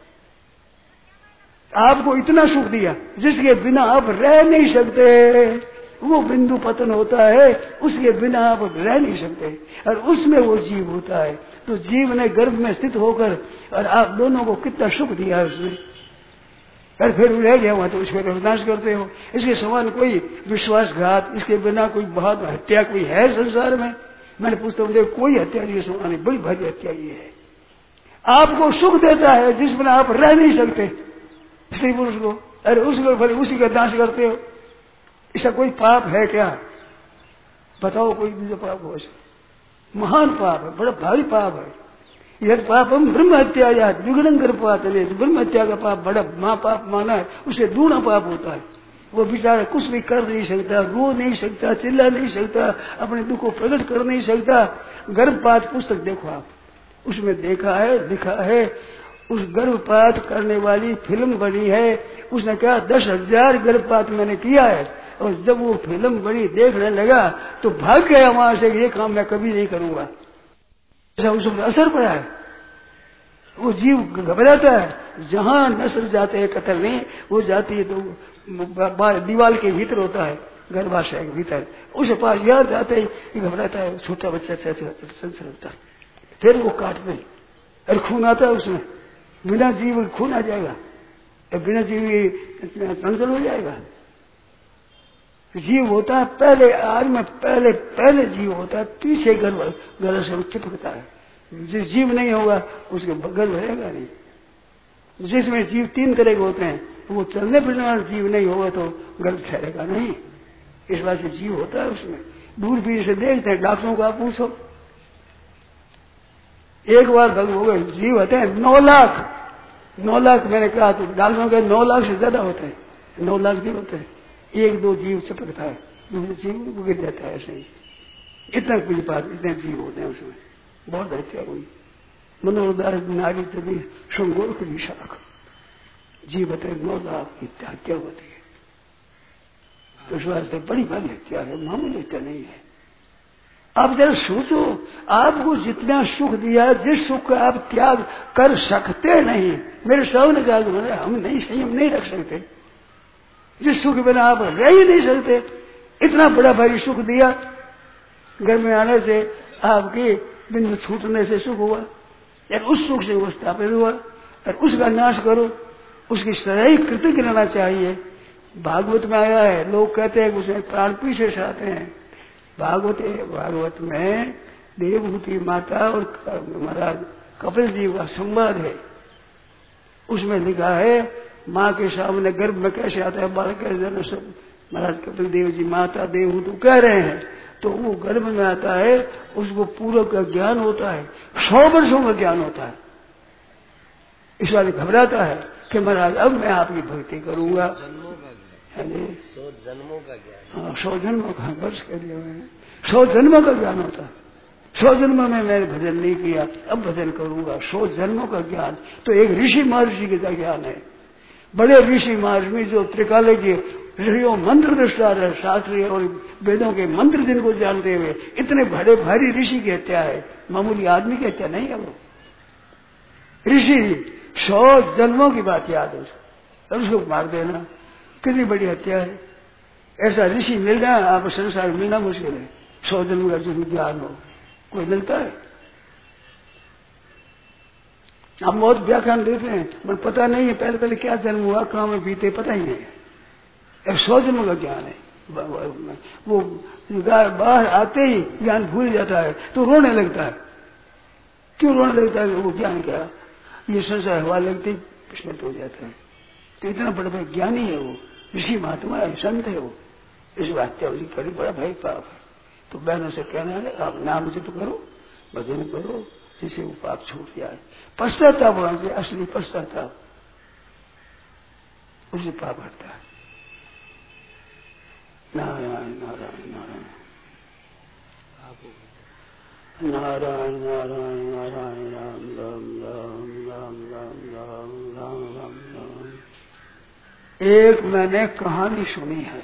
आपको इतना सुख दिया जिसके बिना आप रह नहीं सकते, वो बिंदु पतन होता है, उसके बिना आप रह नहीं सकते, और उसमें वो जीव होता है। तो जीव ने गर्भ में स्थित होकर और आप दोनों को कितना सुख दिया उसने, और फिर रह गया हुआ तो उसमें विनाश करते हो। इसके समान कोई विश्वासघात, इसके बिना कोई बहुत हत्या कोई है संसार में? मैंने पूछता हूँ कोई हत्या नहीं, समान बड़ी भारी हत्या ये है। आपको सुख देता है जिस बिना आप रह नहीं सकते, स्त्री पुरुष को, अरे उसको फिर उसी का नाश करते हो। इसका कोई पाप है क्या? बताओ कोई दूसरा पाप हो? महान पाप है, बड़ा भारी पाप है। यह पाप हम ब्रह्म हत्या या द्विगुणं गर्भपात है, ब्रह्म हत्या का पाप बड़ा महापाप माना है, उसे दूना पाप होता है। वो बेचारा कुछ भी कर नहीं सकता, रो नहीं सकता, चिल्ला नहीं सकता, अपने दुख को प्रकट कर नहीं सकता। गर्भपात पुस्तक देखो आप, उसमें देखा है, लिखा है, उस गर्भपात करने वाली फिल्म बनी है। उसने कहा दस हजार गर्भपात मैंने किया है, और जब वो फिल्म बनी देखने लगा तो भाग गया वहां से, ये काम मैं कभी नहीं करूंगा। ऐसा उस पर असर पड़ा है, वो जीव घबराता है। जहां नस्ल जाते हैं कतल नहीं, वो जाती है तो दीवार के भीतर होता है, गर्भाशय के भीतर, उसे पास याद आते ही घबराता है, छोटा बच्चा चलता, फिर वो काटते और खून आता है उसमें, बिना जीव खून आ जाएगा, बिना जीव चंचल हो जाएगा। जीव होता है पहले, आज में पहले पहले जीव होता है, पीछे गर्भ गर्भ से चिपकता है। जिस जीव नहीं होगा उसके गर्भ रहेगा नहीं। जिसमें जीव तीन तरह के होते हैं, वो चलने फिरने वाला जीव नहीं होगा तो गर्भ ठहरेगा नहीं। इस बात से जीव होता है उसमें। दूरबीन से देखते हैं, डॉक्टरों को आप पूछो, एक बार भग हो गए जीव होते हैं नौ लाख नौ लाख मैंने कहा तो डॉक्टरों के नौ लाख से ज्यादा होते हैं, नौ लाख जीव होते हैं। एक दो जीव चिपकता है, दूसरे जीव गिर जाता है, ऐसे ही इतना कुछ बात, इतने जीव होते हैं उसमें। बहुत हत्या हुई, मनोरदास नारी तभी शंगोर की शाख जीव होते नौ लाख की हत्या होती है। तो इस वास्ते बड़ी भारी हत्या है, मामूली हत्या नहीं है। आप जरा सोचो, आपको जितना सुख दिया, जिस सुख का आप त्याग कर सकते नहीं, मेरे सामने कहा हम नहीं संयम नहीं रख सकते, जिस सुख बिना आप रह ही नहीं सकते, इतना बड़ा भारी सुख दिया, घर में आने से आपकी बिंदु छूटने से सुख हुआ, यार उस सुख से वो स्थापित हुआ, और उसका नाश करो, उसकी सदैव कृतज्ञ रहना चाहिए। भागवत में आया है, लोग कहते हैं उसे प्राण पीछे से आते हैं। भागवत भागवत में देवभूति माता और महाराज कपिल जी का संवाद है। उसमें लिखा है माँ के सामने गर्भ में कैसे आता है बालक, कैसे सब महाराज कपिल देव जी माता देवभूति कह रहे हैं, तो वो गर्भ में आता है, उसको पूर्व का ज्ञान होता है, सौ वर्षों का ज्ञान होता है। इस वाले घबराता है कि महाराज अब मैं आपकी भक्ति करूंगा, सौ जन्मों का ज्ञान, हाँ सौ जन्मों का वर्ष कह दिया मैंने, सौ जन्मों का ज्ञान होता है। सौ जन्मों में मैंने भजन नहीं किया, अब भजन करूंगा, सौ जन्मों का ज्ञान। तो एक ऋषि महर्षि का ज्ञान है, बड़े ऋषि महर्षि जो त्रिकाल के ऋषियों मंत्र दृष्टा रहे, शास्त्रीय और वेदों के मंत्र जिनको जानते हुए इतने बड़े भारी ऋषि की हत्या है, मामूली आदमी की हत्या नहीं है। वो ऋषि सौ जन्मों की बात याद हो, तब उसको मार देना कितनी बड़ी हत्या है। ऐसा ऋषि मिलना आप संसार में मिलना मुश्किल है। सौ जन्म का जो ज्ञान हो कोई मिलता है। आप बहुत व्याख्यान देते हैं, पर पता नहीं है पहले पहले क्या जन्म हुआ, कहाँ में बीते, पता ही नहीं है। सौ जन्म का ज्ञान है। वो बाहर आते ही ज्ञान भूल जाता है तो रोने लगता है। क्यों रोने लगता है? वो ज्ञान क्या, ये संसार हवा लगती विस्मृत हो जाता है। तो इतना बड़ा बड़ा ज्ञानी है वो, ऋषि महात्मा है, संत है वो। इस हत्या करी बड़ा भाई पाप है। तो बहनों से कहना है आप नाम जप करो, भजन करो, जिससे वो पाप छूट जाए। पश्चाताप होना चाहिए, असली पश्चाताप, उससे पाप हटता है। नारायण नारायण नारायण नारायण नारायण नारायण राम राम राम राम राम राम राम राम राम। एक मैंने कहानी सुनी है।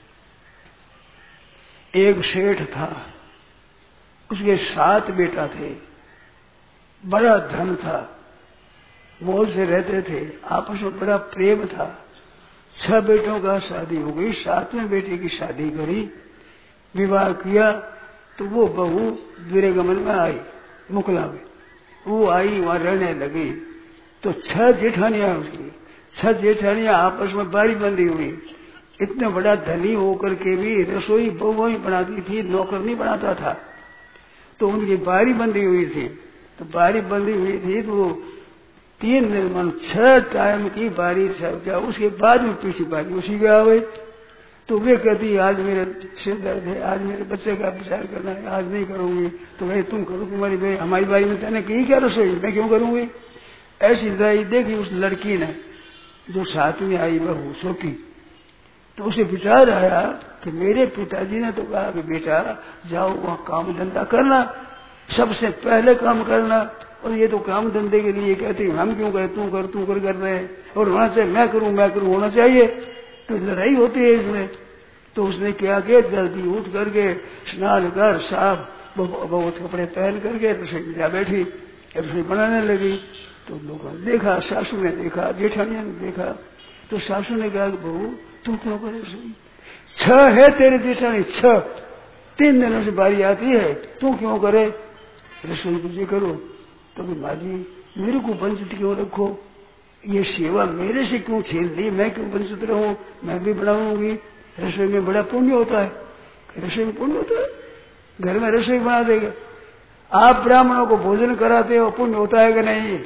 एक सेठ था, उसके सात बेटा थे, बड़ा धन था, मौज से रहते थे, आपस में बड़ा प्रेम था। छह बेटों का शादी हो गई, सातवें बेटे की शादी करी, विवाह किया तो वो बहू वीरगमन में आई, मुकला में वो आई, वहां रहने लगी। तो छह जेठानियां उसकी, छह जेठानियां आपस में बारी बंदी हुई। इतना बड़ा धनी होकर के भी रसोई बहू ही बनाती थी, नौकर नहीं बनाता था। तो उनकी बारी बंदी हुई थी। तो बारी बंदी हुई थी तो तीन निर्माण छह टाइम की बारी सब्जा, उसके बाद में पीछे बारी उसी के आ गई। तो वे कहती आज मेरे सिर दर्द है, आज मेरे बच्चे का विचार करना है, आज नहीं करूंगी। तो भाई तुम करो, तुम्हारी भाई हमारी बारी में तैने की क्या रसोई, मैं क्यों करूंगी। ऐसी लड़ाई देखी उस लड़की ने, जो साथ में आई बहू सोकी। तो उसे विचार आया कि मेरे पिताजी ने तो कहा कि बेटा जाओ वहां काम धंधा करना, सबसे पहले काम करना, और ये तो काम धंधे के लिए कहते हम क्यों करें, तू कर तू कर कर रहे हैं, और होना चाहिए मैं करूं मैं करूं होना चाहिए। तो लड़ाई होती है इसमें। तो उसने क्या किया, जल्दी उठ करके स्नान कर साफ बहुत कपड़े पहन करके रसोई में जा बैठी, रसोई बनाने लगी। तो लोगों ने देखा, सासू ने देखा, जेठानिया ने देखा। तो सासू ने कहा बहू तू क्यों करे रसोई, छह है तेरे जेठानी, छह तीन दिनों से बारी आती है, तू क्यों करे रसोई पूजे करो? तो माजी मेरे को वंचित क्यों रखो? ये सेवा मेरे से क्यों छीन ली? मैं क्यों वंचित रहूं? मैं भी बनाऊंगी। रसोई में बड़ा पुण्य होता है। रसोई में पुण्य होता है, घर में रसोई बना देगा। आप ब्राह्मणों को भोजन कराते हो, पुण्य होता है कि नहीं?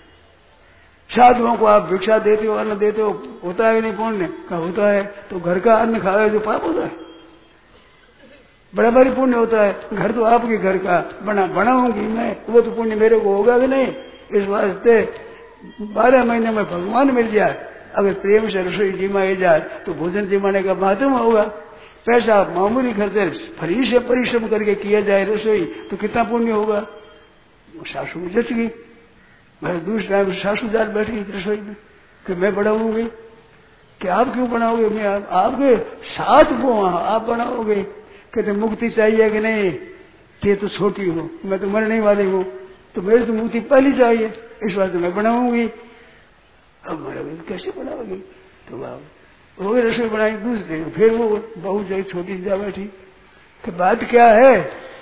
साधुओं को आप भिक्षा देते हो, अन्न देते हो, होता है कि नहीं पुण्य? का होता है। तो घर का अन्न खावे जो पाप होता है, बड़ा भारी पुण्य होता है। घर तो आपके घर का बना बनाऊंगी मैं, वो तो पुण्य मेरे को होगा कि नहीं? इस वास्ते बारह महीने में भगवान मिल जाए, अगर प्रेम से रसोई जिमाई जाए तो भोजन जिमाने का महत्व होगा। पैसा मामूली खर्चे फरी से परिश्रम करके किया जाए रसोई तो कितना पुण्य होगा। सासू में जच गई, मैं दूसरे टाइम सासू जात बैठी रसोई में कि मैं बनाऊंगी। कि आप क्यों बनाओगे? मैं आप, आपके साथ वो आप बनाओगे। कहते मुक्ति चाहिए कि नहीं? ये तो छोटी हो, मैं तो मरने वाली हूँ, तो मेरी तो मुक्ति पहली चाहिए, इस बात मैं बनाऊंगी। अब मैं कैसे बनाओगी? तो आप वो रसोई बनाई दूसरे दिन, फिर वो बहू जाए छोटी जा बैठी कि बात क्या है?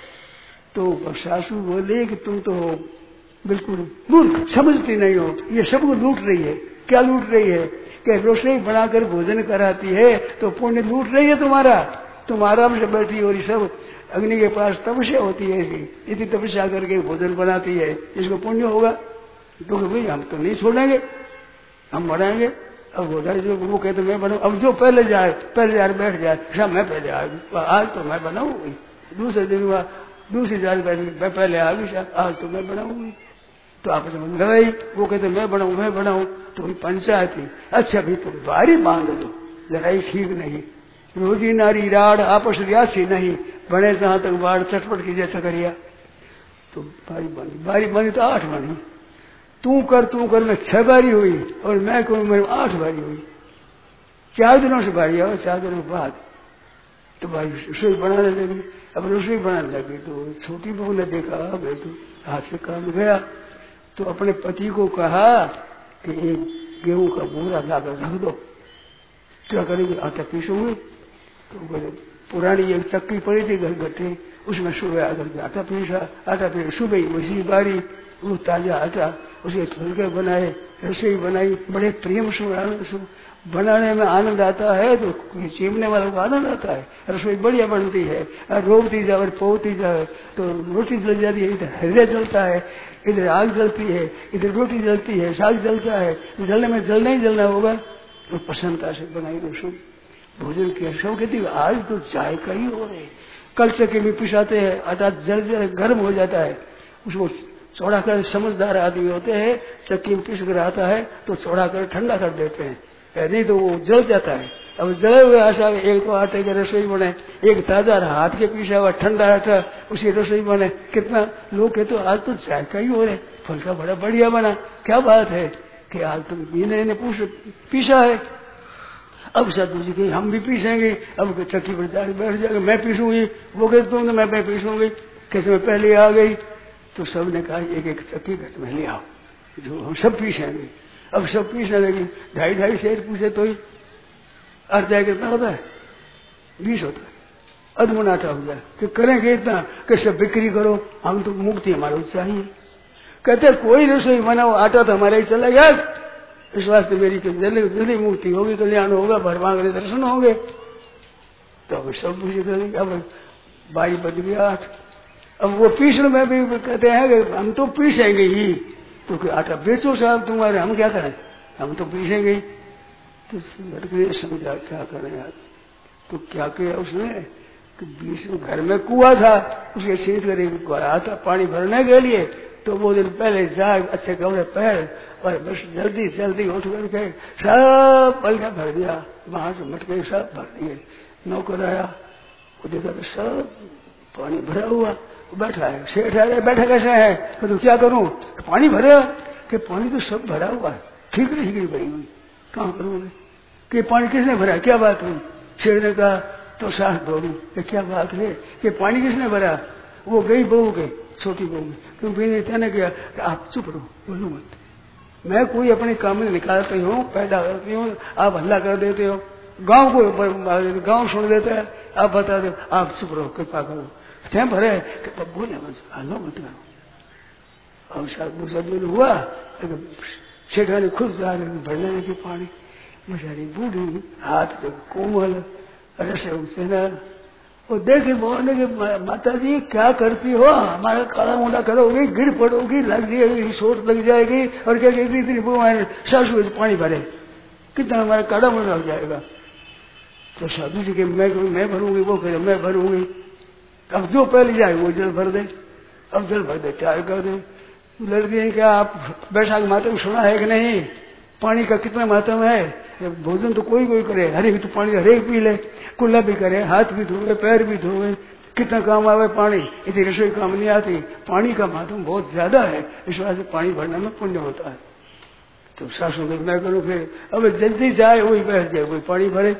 तो सासू बोले कि तुम तो बिल्कुल मूर्ख, समझती नहीं हो, ये सबको लूट रही है। क्या लूट रही है? कि रसोई बनाकर भोजन कराती है तो पुण्य लूट रही है तुम्हारा। तुम आराम से बैठी और सब अग्नि के पास तपस्या होती है, ऐसी इतनी तपस्या करके भोजन बनाती है, इसको पुण्य होगा। तो भाई हम तो नहीं छोड़ेंगे, हम बनाएंगे। अब वो जो वो कहते मैं बनाऊ, अब जो पहले जाए पहले यार बैठ जाए, अच्छा मैं पहले आ गई, आज तो मैं बनाऊंगी। दूसरे दिन हुआ दूसरी जाल बैठ गई, मैं पहले आ गई, आज तो मैं बनाऊंगी। तो आप गई, वो कहते मैं बनाऊ मैं बनाऊ, तो पंचायत थी। अच्छा भी तुम बारी बांध दो, लड़ाई ठीक नहीं, रोजी नारी राड़ आपस रियासी नहीं, बने जहां तक बाढ़ चटपट की जैसा करिया। तो बारी बनी, बारी बनी तो आठ बनी। तू कर तू कर में छह बारी हुई और मैं कहूँ मेरी आठ बारी हुई। चार दिनों से बारी आओ, चार दिनों के बाद तो भाई रसोई बनाने लगी। अब रसोई बनाने लगी तो छोटी बहू ने देखा, भाई तो हाथ से काम गया, तो अपने पति को कहा कि एक गेहूं का बोरा लाकर रख दो, क्या करेंगे? आटा पीसूंगे। तो पुरानी एक चक्की पड़ी थी घर गट्टे, उसमें सुबह आकर आटा पीसा, आटा पीसा सुबह ही उसी बारी वो ताजा आटा उसे फुलके बनाए, रसोई बनाई, बड़े प्रेम से आनंद से बनाने में आनंद आता है। तो चीमने वालों को आनंद आता है। रसोई बढ़िया बनती है, रोबती जाए पोती जाए तो रोटी जल जाती है, इधर हृदय जलता है, इधर आग जलती है, इधर रोटी जलती है, साग जलता है। जलने में जलना ही जलना होगा। तो प्रसन्नता से बनाई रसोई, भोजन किया। सब कहती आज तो जायका ही हो रहे। कल चक्के में पिसाते हैं, आटा जल जल गर्म हो जाता है, उसको चौड़ा कर, समझदार आदमी होते हैं, चक्की में पिस कर आता है तो चौड़ा कर ठंडा कर देते हैं, नहीं तो वो जल जाता है। अब जले हुए आशा एक तो आटे की रसोई बने, एक ताजा हाथ के पीसा हुआ ठंडा आटा उसी रसोई बने। कितना लोग कहते आज तो जायका ही हो रहे, फुल्का बड़ा बढ़िया बना। क्या बात है कि आज तुम पीने ने पूछ पीसा है। अब साधु जी के हम भी पीसेंगे। अब चक्की पर जाकर बैठ जाएगा, मैं पीसूंगी। वो कहते तुम मैं मैं पीसूंगी, कैसे मैं पहले आ गई। तो सबने कहा एक एक चक्की घर में ले आओ, जो हम सब पीसेंगे। अब सब पीसने लगी, ढाई ढाई शेर पूछे तो ही अर्थ जाए कितना होता है? बीस होता है। अधमुन आटा हो जाए कि करेंगे इतना कि सब बिक्री करो, हम तो मुक्ति हमारे चाहिए। कहते कोई रसोई बनाओ, आटा तो हमारा ही चला गया। इस वास्ते मेरी जल्दी जल्दी मुक्ति होगी, कल्याण होगा, भरवांग दर्शन होंगे। तो अब सब पूछे, अब बाई बज गया आठ। अब वो पीसने में भी कहते हैं कि हम तो पीसेंगे ही, तो आटा बेचो साहब तुम्हारे, हम क्या करें, हम तो पीसेंगे ही। तो लड़के समझा क्या करें यार। तो क्या किया उसने कि बीच में घर में कुआं था, उसके सीट कर आता पानी भरने के लिए। तो वो दिन पहले जाए, अच्छे कपड़े पहन और बस जल्दी जल्दी उठ करके सब पलटा भर दिया, वहां से मटके सब भर दिए। नौकर आया, वो देखा तो सब पानी भरा हुआ, बैठा है। सेठ है, बैठा कैसे है? तो क्या करूं, पानी भरे कि पानी तो सब भरा हुआ है, ठीक नहीं गई भरी हुई, कहाँ करूंगे कि पानी किसने भरा, क्या बात हुई? सेठ ने कहा तो सास बोलू कि क्या बात है कि पानी किसने भरा? वो गई बहू के, छोटी बहू में। क्योंकि कहने गया कि आप चुप रहो, बोलो मत, मैं कोई अपने काम में निकालती हूँ, पैदा करती हूँ, आप हल्ला कर देते हो। गांव को गांव सुन देता है। आप बता दो, आप चुप रहो, कृपा करो। टाइम भरे बोले हलो मत करो। अब शायद हुआ शेखा ने खुद जा रहे भरने लगी पानी। बेचारी बूढ़ी हाथ तो कोमल रसे उसे न और देखे बोलने के माता जी क्या करती हो, हमारा काला मुंडा करोगी, गिर पड़ोगी, लग जाएगी, चोट लग जाएगी। और क्या कहती इतनी बुआएं सासू पानी भरे, कितना हमारा काला मुंडा हो जाएगा। तो साधु जी के मैं मैं भरूंगी, वो कहे मैं भरूंगी। अब जो पहले जाए वो जल भर दे, अब जल भर दे तैयार कर दे। लड़की क्या आप बैसाख मातम सुना है कि नहीं, पानी का कितना मातम है। भोजन तो कोई कोई करे, हरेक तो पानी हरेक पी ले, कुल्ला भी करे, हाथ भी धोए, पैर भी धोए, कितना काम आवे पानी। इतनी रसोई काम नहीं आती। पानी का मातम बहुत ज्यादा है, इस वजह से पानी भरने में पुण्य होता है। तो सासू को मैं करूँ फिर अब जल्दी जाए वही बैठ जाए, वही पानी भरे।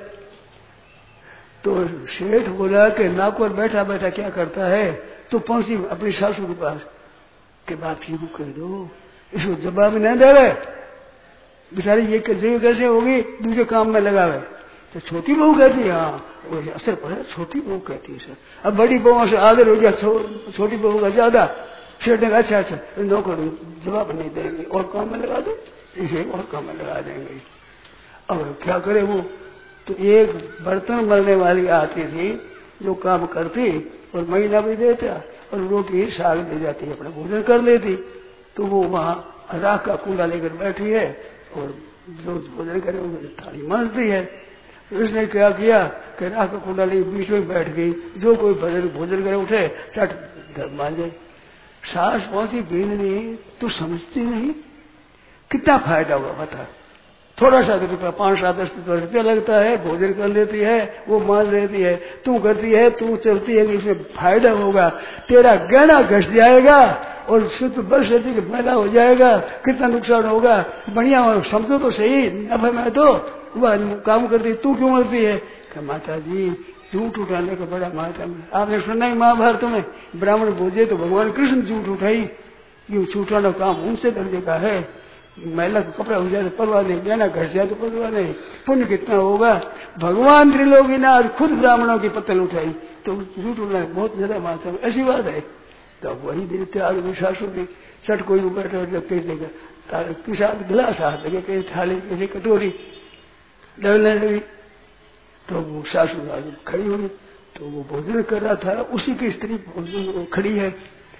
तो शेठ बोला कि नाकोर बैठा बैठा क्या करता है। तो पहुंची अपनी सासू के पास कि बात ही को कह दो, इसको जवाब नहीं दे रहे बेचारी, ये कैसे होगी, दूसरे काम में लगावे। तो छोटी बहू कहती है हाँ वो असर पड़े, छोटी बहू कहती है सर। अब बड़ी बहू से आदर हो गया, छोटी बहू का ज्यादा। शेठ ने अच्छा अच्छा नौकर जवाब नहीं देंगे और काम में लगा दो, इसे और काम में लगा देंगे। अब क्या करे वो, तो एक बर्तन मलने वाली आती थी जो काम करती और महीना भी देता और रोटी साग दे जाती, अपना भोजन कर लेती। तो वो वहाँ राख का कुंडा लेकर बैठी है और जो भोजन करे वो थाली मांजती है। उसने क्या किया कि राख का कुंडा ले बीच में बैठ गई, जो कोई भोजन भोजन करे उठे चट मांजे। सास पहुंची बीननी, तू समझती नहीं कितना फायदा हुआ बता। थोड़ा सा रुपया पांच सात दस रुपया लगता है, भोजन कर लेती है, वो मान लेती है, तू करती है, तू चलती है कि इसमें फायदा होगा। तेरा गहना घस जाएगा और शुद्ध बल शक्ति पैदा हो जाएगा, कितना नुकसान होगा। बढ़िया समझो तो सही, अब मैं तो वह काम करती, तू क्यों मरती है। माता जी झूठ उठाने का बड़ा माध्यम है। आपने सुना ही महाभारत में ब्राह्मण बोझे तो भगवान कृष्ण झूठ उठाई, ये झूठाना काम उनसे दर्जे का है। महिला को कपड़ा हो जाए तो परवाह नहीं, गहना घट जाए तो परवाह नहीं, पुण्य कितना होगा। भगवान त्रिलोकीनाथ खुद ब्राह्मणों की पत्तल उठाई, तो झूठ उठाना बहुत ज्यादा मात्रा में ऐसी बात है। तो वही देते आगे सासू की सट कोई बैठे कह देगा किसान गिलास हाथ लगे, कहीं थाली किसी कटोरी डलने लगी। तो वो सासू खड़ी हुई, तो वो भोजन कर रहा था, उसी की स्त्री भोजन खड़ी है।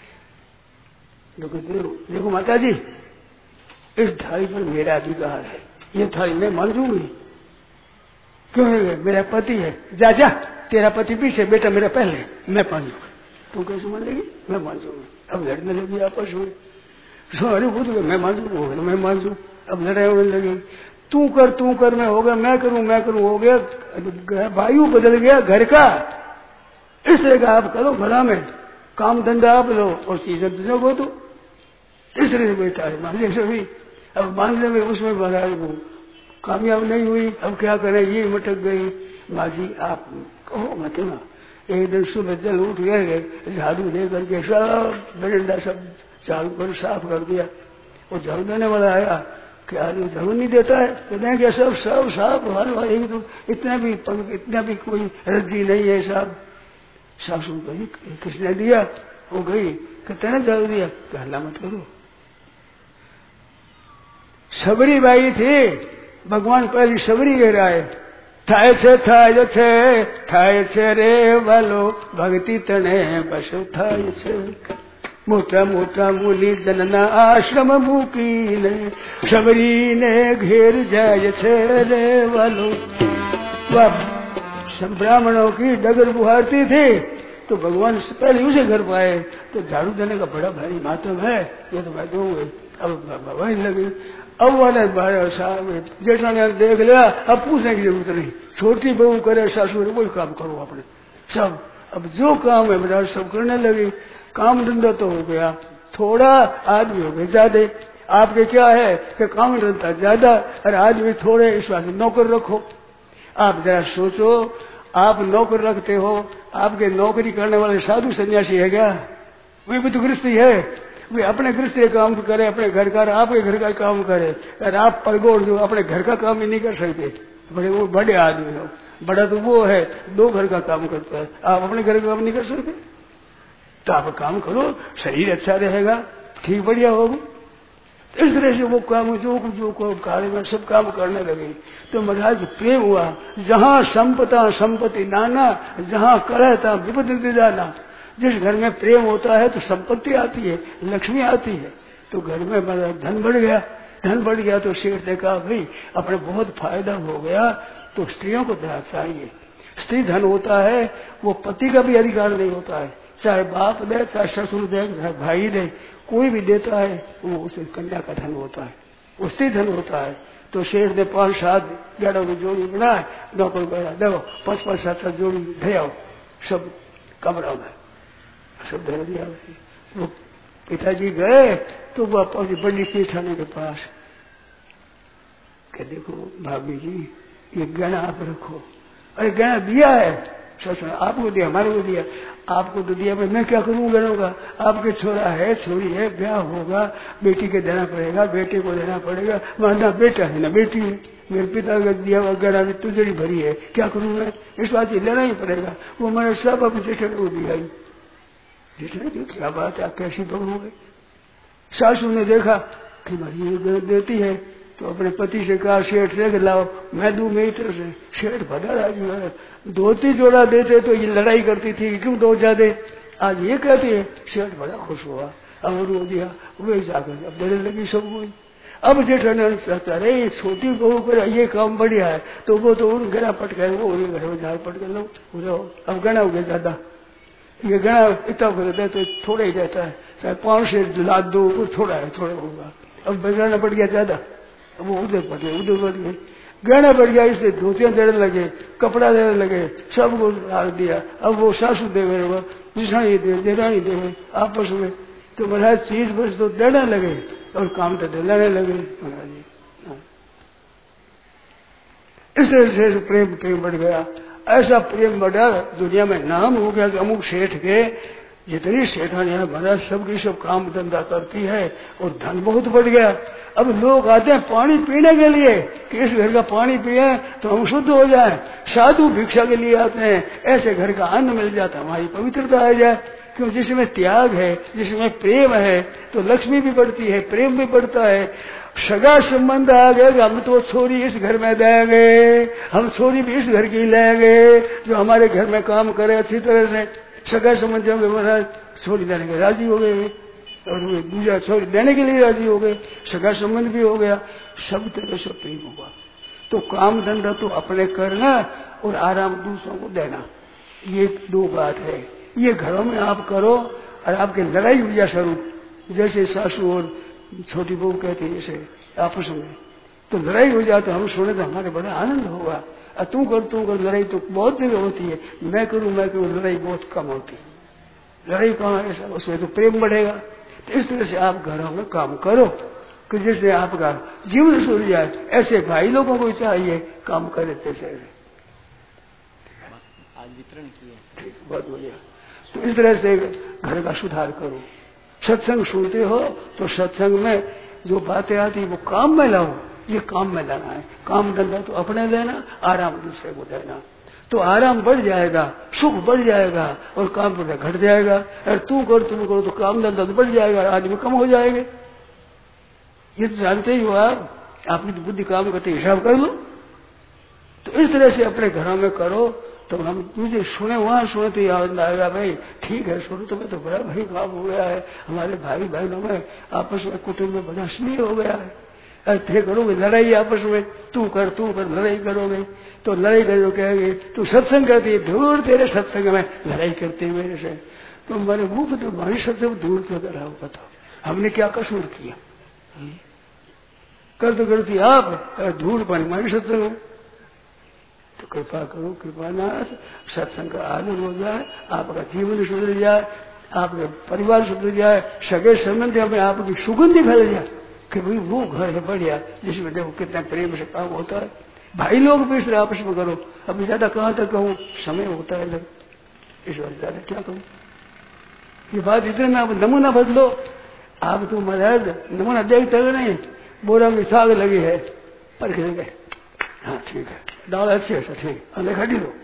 देखो माता जी इस थाली पर मेरा अधिकार है, ये थाली मैं मान लूंगी। क्यों है, मेरा पति है। जा जा तेरा पति पीछे, बेटा मेरा पहले, मैं मान लूंगा। तू कैसे मान लेगी, मैं मान लूंगी। अब लड़ने लगी आपस में, अरे वो तो मैं मान लू मैं मान लू। अब लड़ाई होने लगी, तू कर तू कर मैं हो गया, मैं करूं मैं करूं हो गया, वायु बदल गया घर का। इस तरह का आप करो, घरा में काम धंधा आप लो और चीजें दूसरों को दो। इस तरह से बेटा है मानने से भी। अब मानने में उसमें बड़ा वो कामयाब नहीं हुई। अब क्या करें, ये मटक गई। माँ जी आप कहो मत ना। एक दिन सुबह जल उठ गए, झाड़ू दे करके सब बरंडा सब चालू कर साफ कर दिया। वो झाड़ू देने वाला आया कि आदमी झाड़ू नहीं देता है, कहते हैं कि सब सब साफ हमारे तो इतना भी इतना भी कोई रज्जी नहीं है साहब। सासू गई, किसने दिया, वो गई, कहते ना झाड़ू दिया, कहला मत करो। सबरी बाई थी, भगवान पहली सबरी कह रहा है, थाय छे थाय छे थाय छे रे वालो भक्ति तने बस थाय छे। मोटा मोटा मुनि जनना आश्रम मूकीने सबरी ने घेर जाय छे रे वालो। वह ब्राह्मणों की डगर बुहारती थी, तो भगवान से पहले उसे घर पाए। तो झाड़ू देने का बड़ा भारी मातम है, ये तो मैं दूंगी। अब वही लगी, अब वाले साहब जेठानी देख लिया, अब पूछने की जरूरत नहीं। छोटी बहू करे सासू वही काम करो अपने सब। अब जो काम है बेटा सब करने लगी। काम धंधा तो हो गया, थोड़ा आदमी हो गए ज्यादा। आपके क्या है कि काम धंधा ज्यादा और आदमी थोड़े, इस बात नौकर रखो। आप जरा सोचो, आप नौकर रखते हो, आपके नौकरी करने वाले साधु सन्यासी है क्या, वे भी तो गृहस्थी है। वे अपने गृहस्थी काम करे, अपने घर का आपके घर का काम करे। और आप परगोड़ जो अपने घर का काम ही नहीं कर सकते, बड़े वो बड़े आदमी हो, बड़ा तो वो है दो घर का काम करता है, आप अपने घर का काम नहीं कर सकते। तो आप काम करो, शरीर अच्छा रहेगा, ठीक बढ़िया होगा। इस तरह से वो काम जो जो को कार्य में सब काम करने लगे। तो महाराज प्रेम हुआ, जहाँ संपदा संपत्ति नाना, जहाँ कलहता विपद जाना। जिस घर में प्रेम होता है तो संपत्ति आती है, लक्ष्मी आती है। तो घर में मतलब धन बढ़ गया, धन बढ़ गया तो शेठ ने कहा भाई अपने बहुत फायदा हो गया, तो स्त्रियों को देना चाहिए। स्त्री धन होता है, वो पति का भी अधिकार नहीं होता है, चाहे बाप दे, चाहे ससुर दे, चाहे भाई दे, कोई भी देता है वो उसे कन्या का धन होता है, उससे धन होता है। तो शेठ ने पांच सात गढ़ों की जोड़ी बनाए, नौकर गया देखो पांच पांच सात सात जोड़ी दे आओ, सब कमरा में सब धर दिया। वो पिताजी गए तो वह पहुंची बड़ी सेठानी के पास, कि देखो भाभी जी ये गहना आप रखो। अरे गहना दिया है ससुर, आपको दिया, हमारे को दिया, आपको तो दिया, मैं क्या करूं गहनों का? आपके छोरा है, छोरी है, ब्याह होगा, बेटी के देना पड़ेगा, बेटे को देना पड़ेगा, ना बेटा है ना बेटी है। मेरे पिता का दिया हुआ गहना भी तुझे भरी है, क्या करूं मैं? इस बात से लेना ही पड़ेगा। वो मैंने सब अपने जेठे को दिया ही। जेठे जी क्या बात है, कैसी बहू है? सासू ने देखा कि भाई ये देती है, तो अपने पति से कहा शेठ से लाओ मैं दूं मेरी तरफ से। शेठ बड़ा राजू है, धोती जोड़ा देते तो ये लड़ाई करती थी क्यों दो ज्यादा, आज ये कहती है। शेठ बड़ा खुश हुआ, अब रो दिया, वे जाकर अब देने लगी सबको। अब जेठा ने सोचा अरे छोटी बहू पर ये काम बढ़िया है, तो वो तो उन गणा पटका वो घर में झाड़ पटक लो, अब गणा हो गया ज्यादा, ये गणा इतना करता है तो थोड़ा ही रहता है, चाहे पांच से लाद दो थोड़ा है, थोड़ा होगा। अब बजाना पड़ गया ज्यादा, अब वो उधर पड़ गए, उधर बढ़ गए, गहना बढ़ गया, इसलिए धोतियां देने लगे, कपड़ा देने लगे, सब को डाल दिया। अब वो सासू दे गए, जिसाई दे देरानी दे गए आपस में। तो महाराज चीज बस तो देने लगे और काम तो दिलाने लगे महाराज जी। इस तरह से प्रेम प्रेम बढ़ गया। ऐसा प्रेम बढ़ा दुनिया में नाम हो गया कि अमुक सेठ के जितनी सेठानियां महाराज सबकी सब काम धंधा करती है और धन बहुत बढ़ गया। अब लोग आते हैं पानी पीने के लिए कि इस घर का पानी पिए तो हम शुद्ध हो जाए, साधु भिक्षा के लिए आते हैं, ऐसे घर का अन्न मिल जाता हमारी पवित्रता आ जाए। क्यों? जिसमें त्याग है, जिसमें प्रेम है तो लक्ष्मी भी बढ़ती है, प्रेम भी बढ़ता है। सगा संबंध आ गए, हम तो छोरी इस घर में देंगे, हम छोरी भी इस घर की लेंगे जो हमारे घर में काम करे अच्छी तरह से। सगा संबंध जब महाराज छोरी देने के राजी हो गए और वे दूसरा छोरी देने के लिए राजी हो गए, सगा संबंध भी हो गया, सब तरह से प्रेम हुआ। तो काम धंधा तो अपने करना और आराम दूसरों को देना, ये दो बात है। ये घरों में आप करो और आपके लड़ाई हुई जा स्वरूप, जैसे सासू और छोटी बहू कहती है जैसे आपस में, तो लड़ाई हो जाए तो हम सुने तो हमारे बड़ा आनंद होगा। और तू कर तू कर, लड़ाई तो बहुत जगह होती है, मैं करूं मैं करूं, लड़ाई बहुत कम होती है। लड़ाई कम है उसमें तो प्रेम बढ़ेगा। तो इस तरह से आप घरों में काम करो कि जिससे आपका जीवन सुधर जाए। ऐसे भाई लोगों को चाहिए काम करे जैसे आज वितरण किए, ठीक, बहुत बढ़िया। तो इस तरह से घर का सुधार करो। सत्संग सुनते हो तो सत्संग में जो बातें आती वो काम में लाओ, ये काम में लाना है। काम धंधा तो अपने लेना, आराम दूसरे को देना, तो आराम बढ़ जाएगा, सुख बढ़ जाएगा और काम धंधा घट जाएगा। अगर तू कर तुम करो तो काम धंधा तो बढ़ जाएगा, आदमी कम हो जाएंगे। ये तो जानते ही हो आप, आपकी तो बुद्धि काम करते हिसाब कर लो। तो इस तरह से अपने घरों में करो तो हम तुझे सुने वहां सुने तो याद आएगा भाई ठीक है, शुरू तो में तो बड़ा भाई काम हो गया है, हमारे भाई बहनों में आपस में कुटुंब में बड़ा स्नेह हो गया है। अरे करोगे लड़ाई आपस में, तू कर तू कर लड़ाई करोगे तो लड़ाई करो कहेंगे तू सत्संग करती है, दूर तेरे सत्संग में लड़ाई करते हैं मेरे से। तो हमारे मुंह पर तो हमारी सत्संग दूर क्यों कर रहा हो? बताओ हमने क्या कसूर किया? कर तो करती आप, धूल पानी हमारी सत्संग में। तो कृपा करो कृपानाथ, सत्संग का आनंद हो जाए, आपका जीवन सुधर जाए, आपका परिवार सुधर जाए, सगे संबंध में आपकी सुगंधी फैल जाए कि भाई वो घर है बढ़िया जिसमें देखो कितना प्रेम से काम होता है। भाई लोग भी इस तरह आपस में करो। अभी ज्यादा कहाँ तक कहूँ, समय होता है लग, इस बार ज्यादा क्या कहूँ। ये बात इतने में आप नमूना बदलो। आप तो महाराज नमूना देखते हो नहीं, बोरा में साग लगी है, परख देंगे, हाँ ठीक है, दाल अच्छी है, ठीक, अंदर खड़ी दो,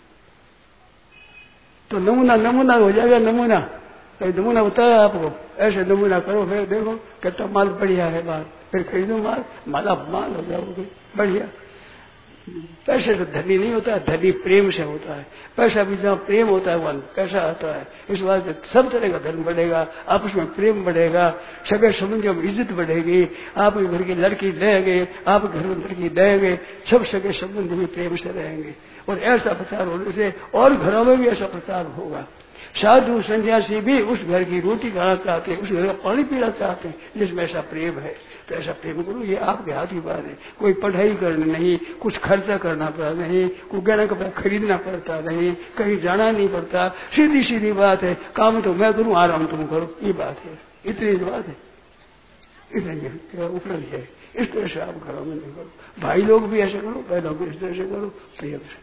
तो नमूना नमूना हो जाएगा। नमूना नमूना बताया आपको, ऐसे नमूना करो, फिर देखो कितना माल बढ़िया है बाहर, फिर खरीदो माल, माला माल हो जाओगे बढ़िया। पैसे से धनी नहीं होता है, धनी प्रेम से होता है। पैसा भी जहाँ प्रेम होता है वहाँ पैसा आता है। इस वास्ते सब तरह का धर्म बढ़ेगा, आपस में प्रेम बढ़ेगा, सगे संबंधियों में इज्जत बढ़ेगी, आपके घर की लड़की देंगे, आपके घर में लड़की देंगे, सब सगे संबंध भी प्रेम से रहेंगे। और ऐसा प्रचार होने से और घरों में भी ऐसा प्रचार होगा। साधु सन्यासी भी उस घर की रोटी खाना चाहते हैं, उस घर का पानी पीना चाहते हैं जिसमें ऐसा प्रेम है। तो ऐसा प्रेम करो, ये आपके हाथ की बात है। कोई पढ़ाई करनी नहीं, कुछ खर्चा करना पड़ता नहीं, कोई गहना कपड़ा खरीदना पड़ता नहीं, कहीं जाना नहीं पड़ता, सीधी सीधी बात है। काम तो मैं करूँ, आराम तुम करो, ये बात है, इतनी बात है, इतनी उपलब्ध है। इस तरह से आप घरों में नहीं करो, भाई लोग भी ऐसे करो, बहनों भी इस तरह से करो, प्रेम से।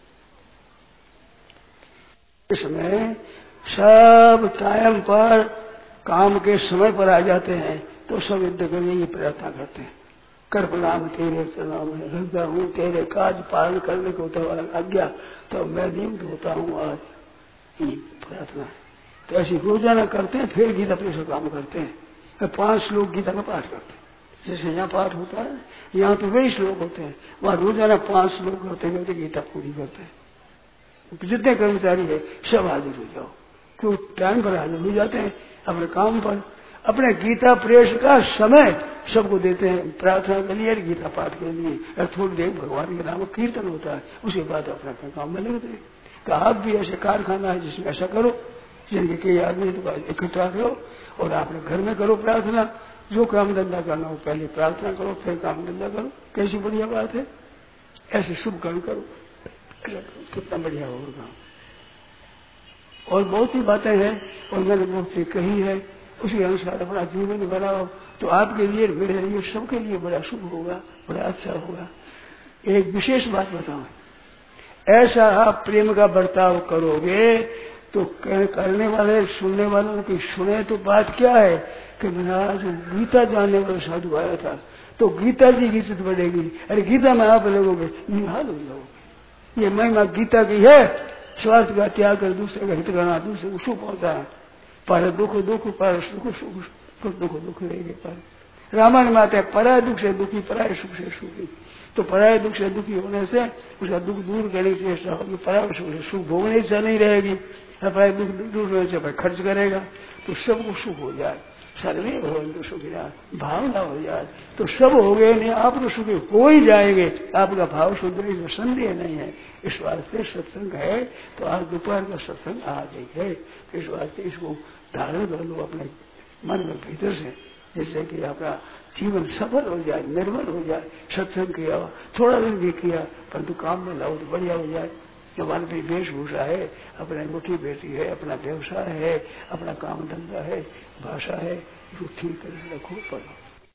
इसमें सब टाइम पर काम के समय पर आ जाते हैं तो सब युद्ध करने की प्रार्थना करते हैं। कर प्रणाम तेरे चरणों में रखता हूँ, तेरे काज पालन करने को तो आज्ञा तो मैं नियुक्त होता हूँ आज, ये प्रार्थना है। तो ऐसी रोजाना करते हैं, फिर गीता प्रेस काम करते हैं। पांच श्लोक गीता का पाठ करते हैं, जैसे यहाँ पाठ होता है, यहाँ तो वही श्लोक होते हैं, वहाँ रोजाना पांच श्लोक करते करते गीता पूरी करते हैं। जितने कर्मचारी है सब हाजिर हो जाओ, क्यों टाइम पर हाजिर हो जाते हैं अपने काम पर। अपने गीता प्रेस का समय सबको देते हैं प्रार्थना के लिए, गीता पाठ के लिए। थोड़ी देर भगवान के नाम कीर्तन होता है, उसके बाद अपना अपने काम में लगते हैं। तो आप भी ऐसे कारखाना है जिसमें ऐसा करो, जिनके कई आदमी तो इकट्ठा करो और अपने घर में करो प्रार्थना। जो काम धंधा करना हो पहले प्रार्थना करो, फिर काम धंधा करो। कैसी बढ़िया बात है, ऐसे शुभ कर्म करो, कितना बढ़िया होगा। और बहुत सी बातें हैं और मैंने बहुत सी कही है, उसी अनुसार अपना जीवन बनाओ तो आपके लिए, मेरे लिए, सबके लिए बड़ा शुभ होगा, बड़ा अच्छा होगा। एक विशेष बात बताऊं, ऐसा आप प्रेम का बर्ताव करोगे तो करने वाले सुनने वालों की सुने तो बात क्या है कि महाराज गीता जानने वाला साधु आया था तो गीता जी की इज्जत बढ़ेगी। अरे गीता में आप लगोगे निहाल हो जाओगे। ये महिमा गीता की है, स्वार्थ का त्याग कर दूसरे का हित करना, दूसरे को सुख पहुंचाना। पर दुख दुख, पर सुख सुख, दुख दुख रहेंगे। पर रामायण में आता है पराय दुख से दुखी, पराय सुख से सुखी। तो पराय दुख से दुखी होने से उसका दुख दूर करने की चेष्टा होगी, पराय सुख से सुख भोगने की इच्छा नहीं रहेगी। पराय दुख दूर होने से खर्च करेगा तो सबको सुख हो जाए, सर्वे भवन्तु सुखिनः भावना हो जाए तो सब हो गए। नहीं आप तो सुखी हो ही जाएंगे, आपका भाव शुद्ध इसमें संदेह नहीं है। इस वास्ते सत्संग है तो आज दोपहर का सत्संग आ गई है, इस वास्ते इसको धारण कर लो अपने मन में भीतर से, जिससे कि आपका जीवन सफल हो जाए, निर्मल हो जाए। सत्संग किया थोड़ा दिन भी किया परंतु काम में लाओ तो बढ़िया हो जाए। जवान भी वेशभूषा है, अपना रोटी बेटी है, अपना व्यवसाय है, अपना काम धंधा है, भाषा है, इसको ठीक करके रखो, पढ़ो।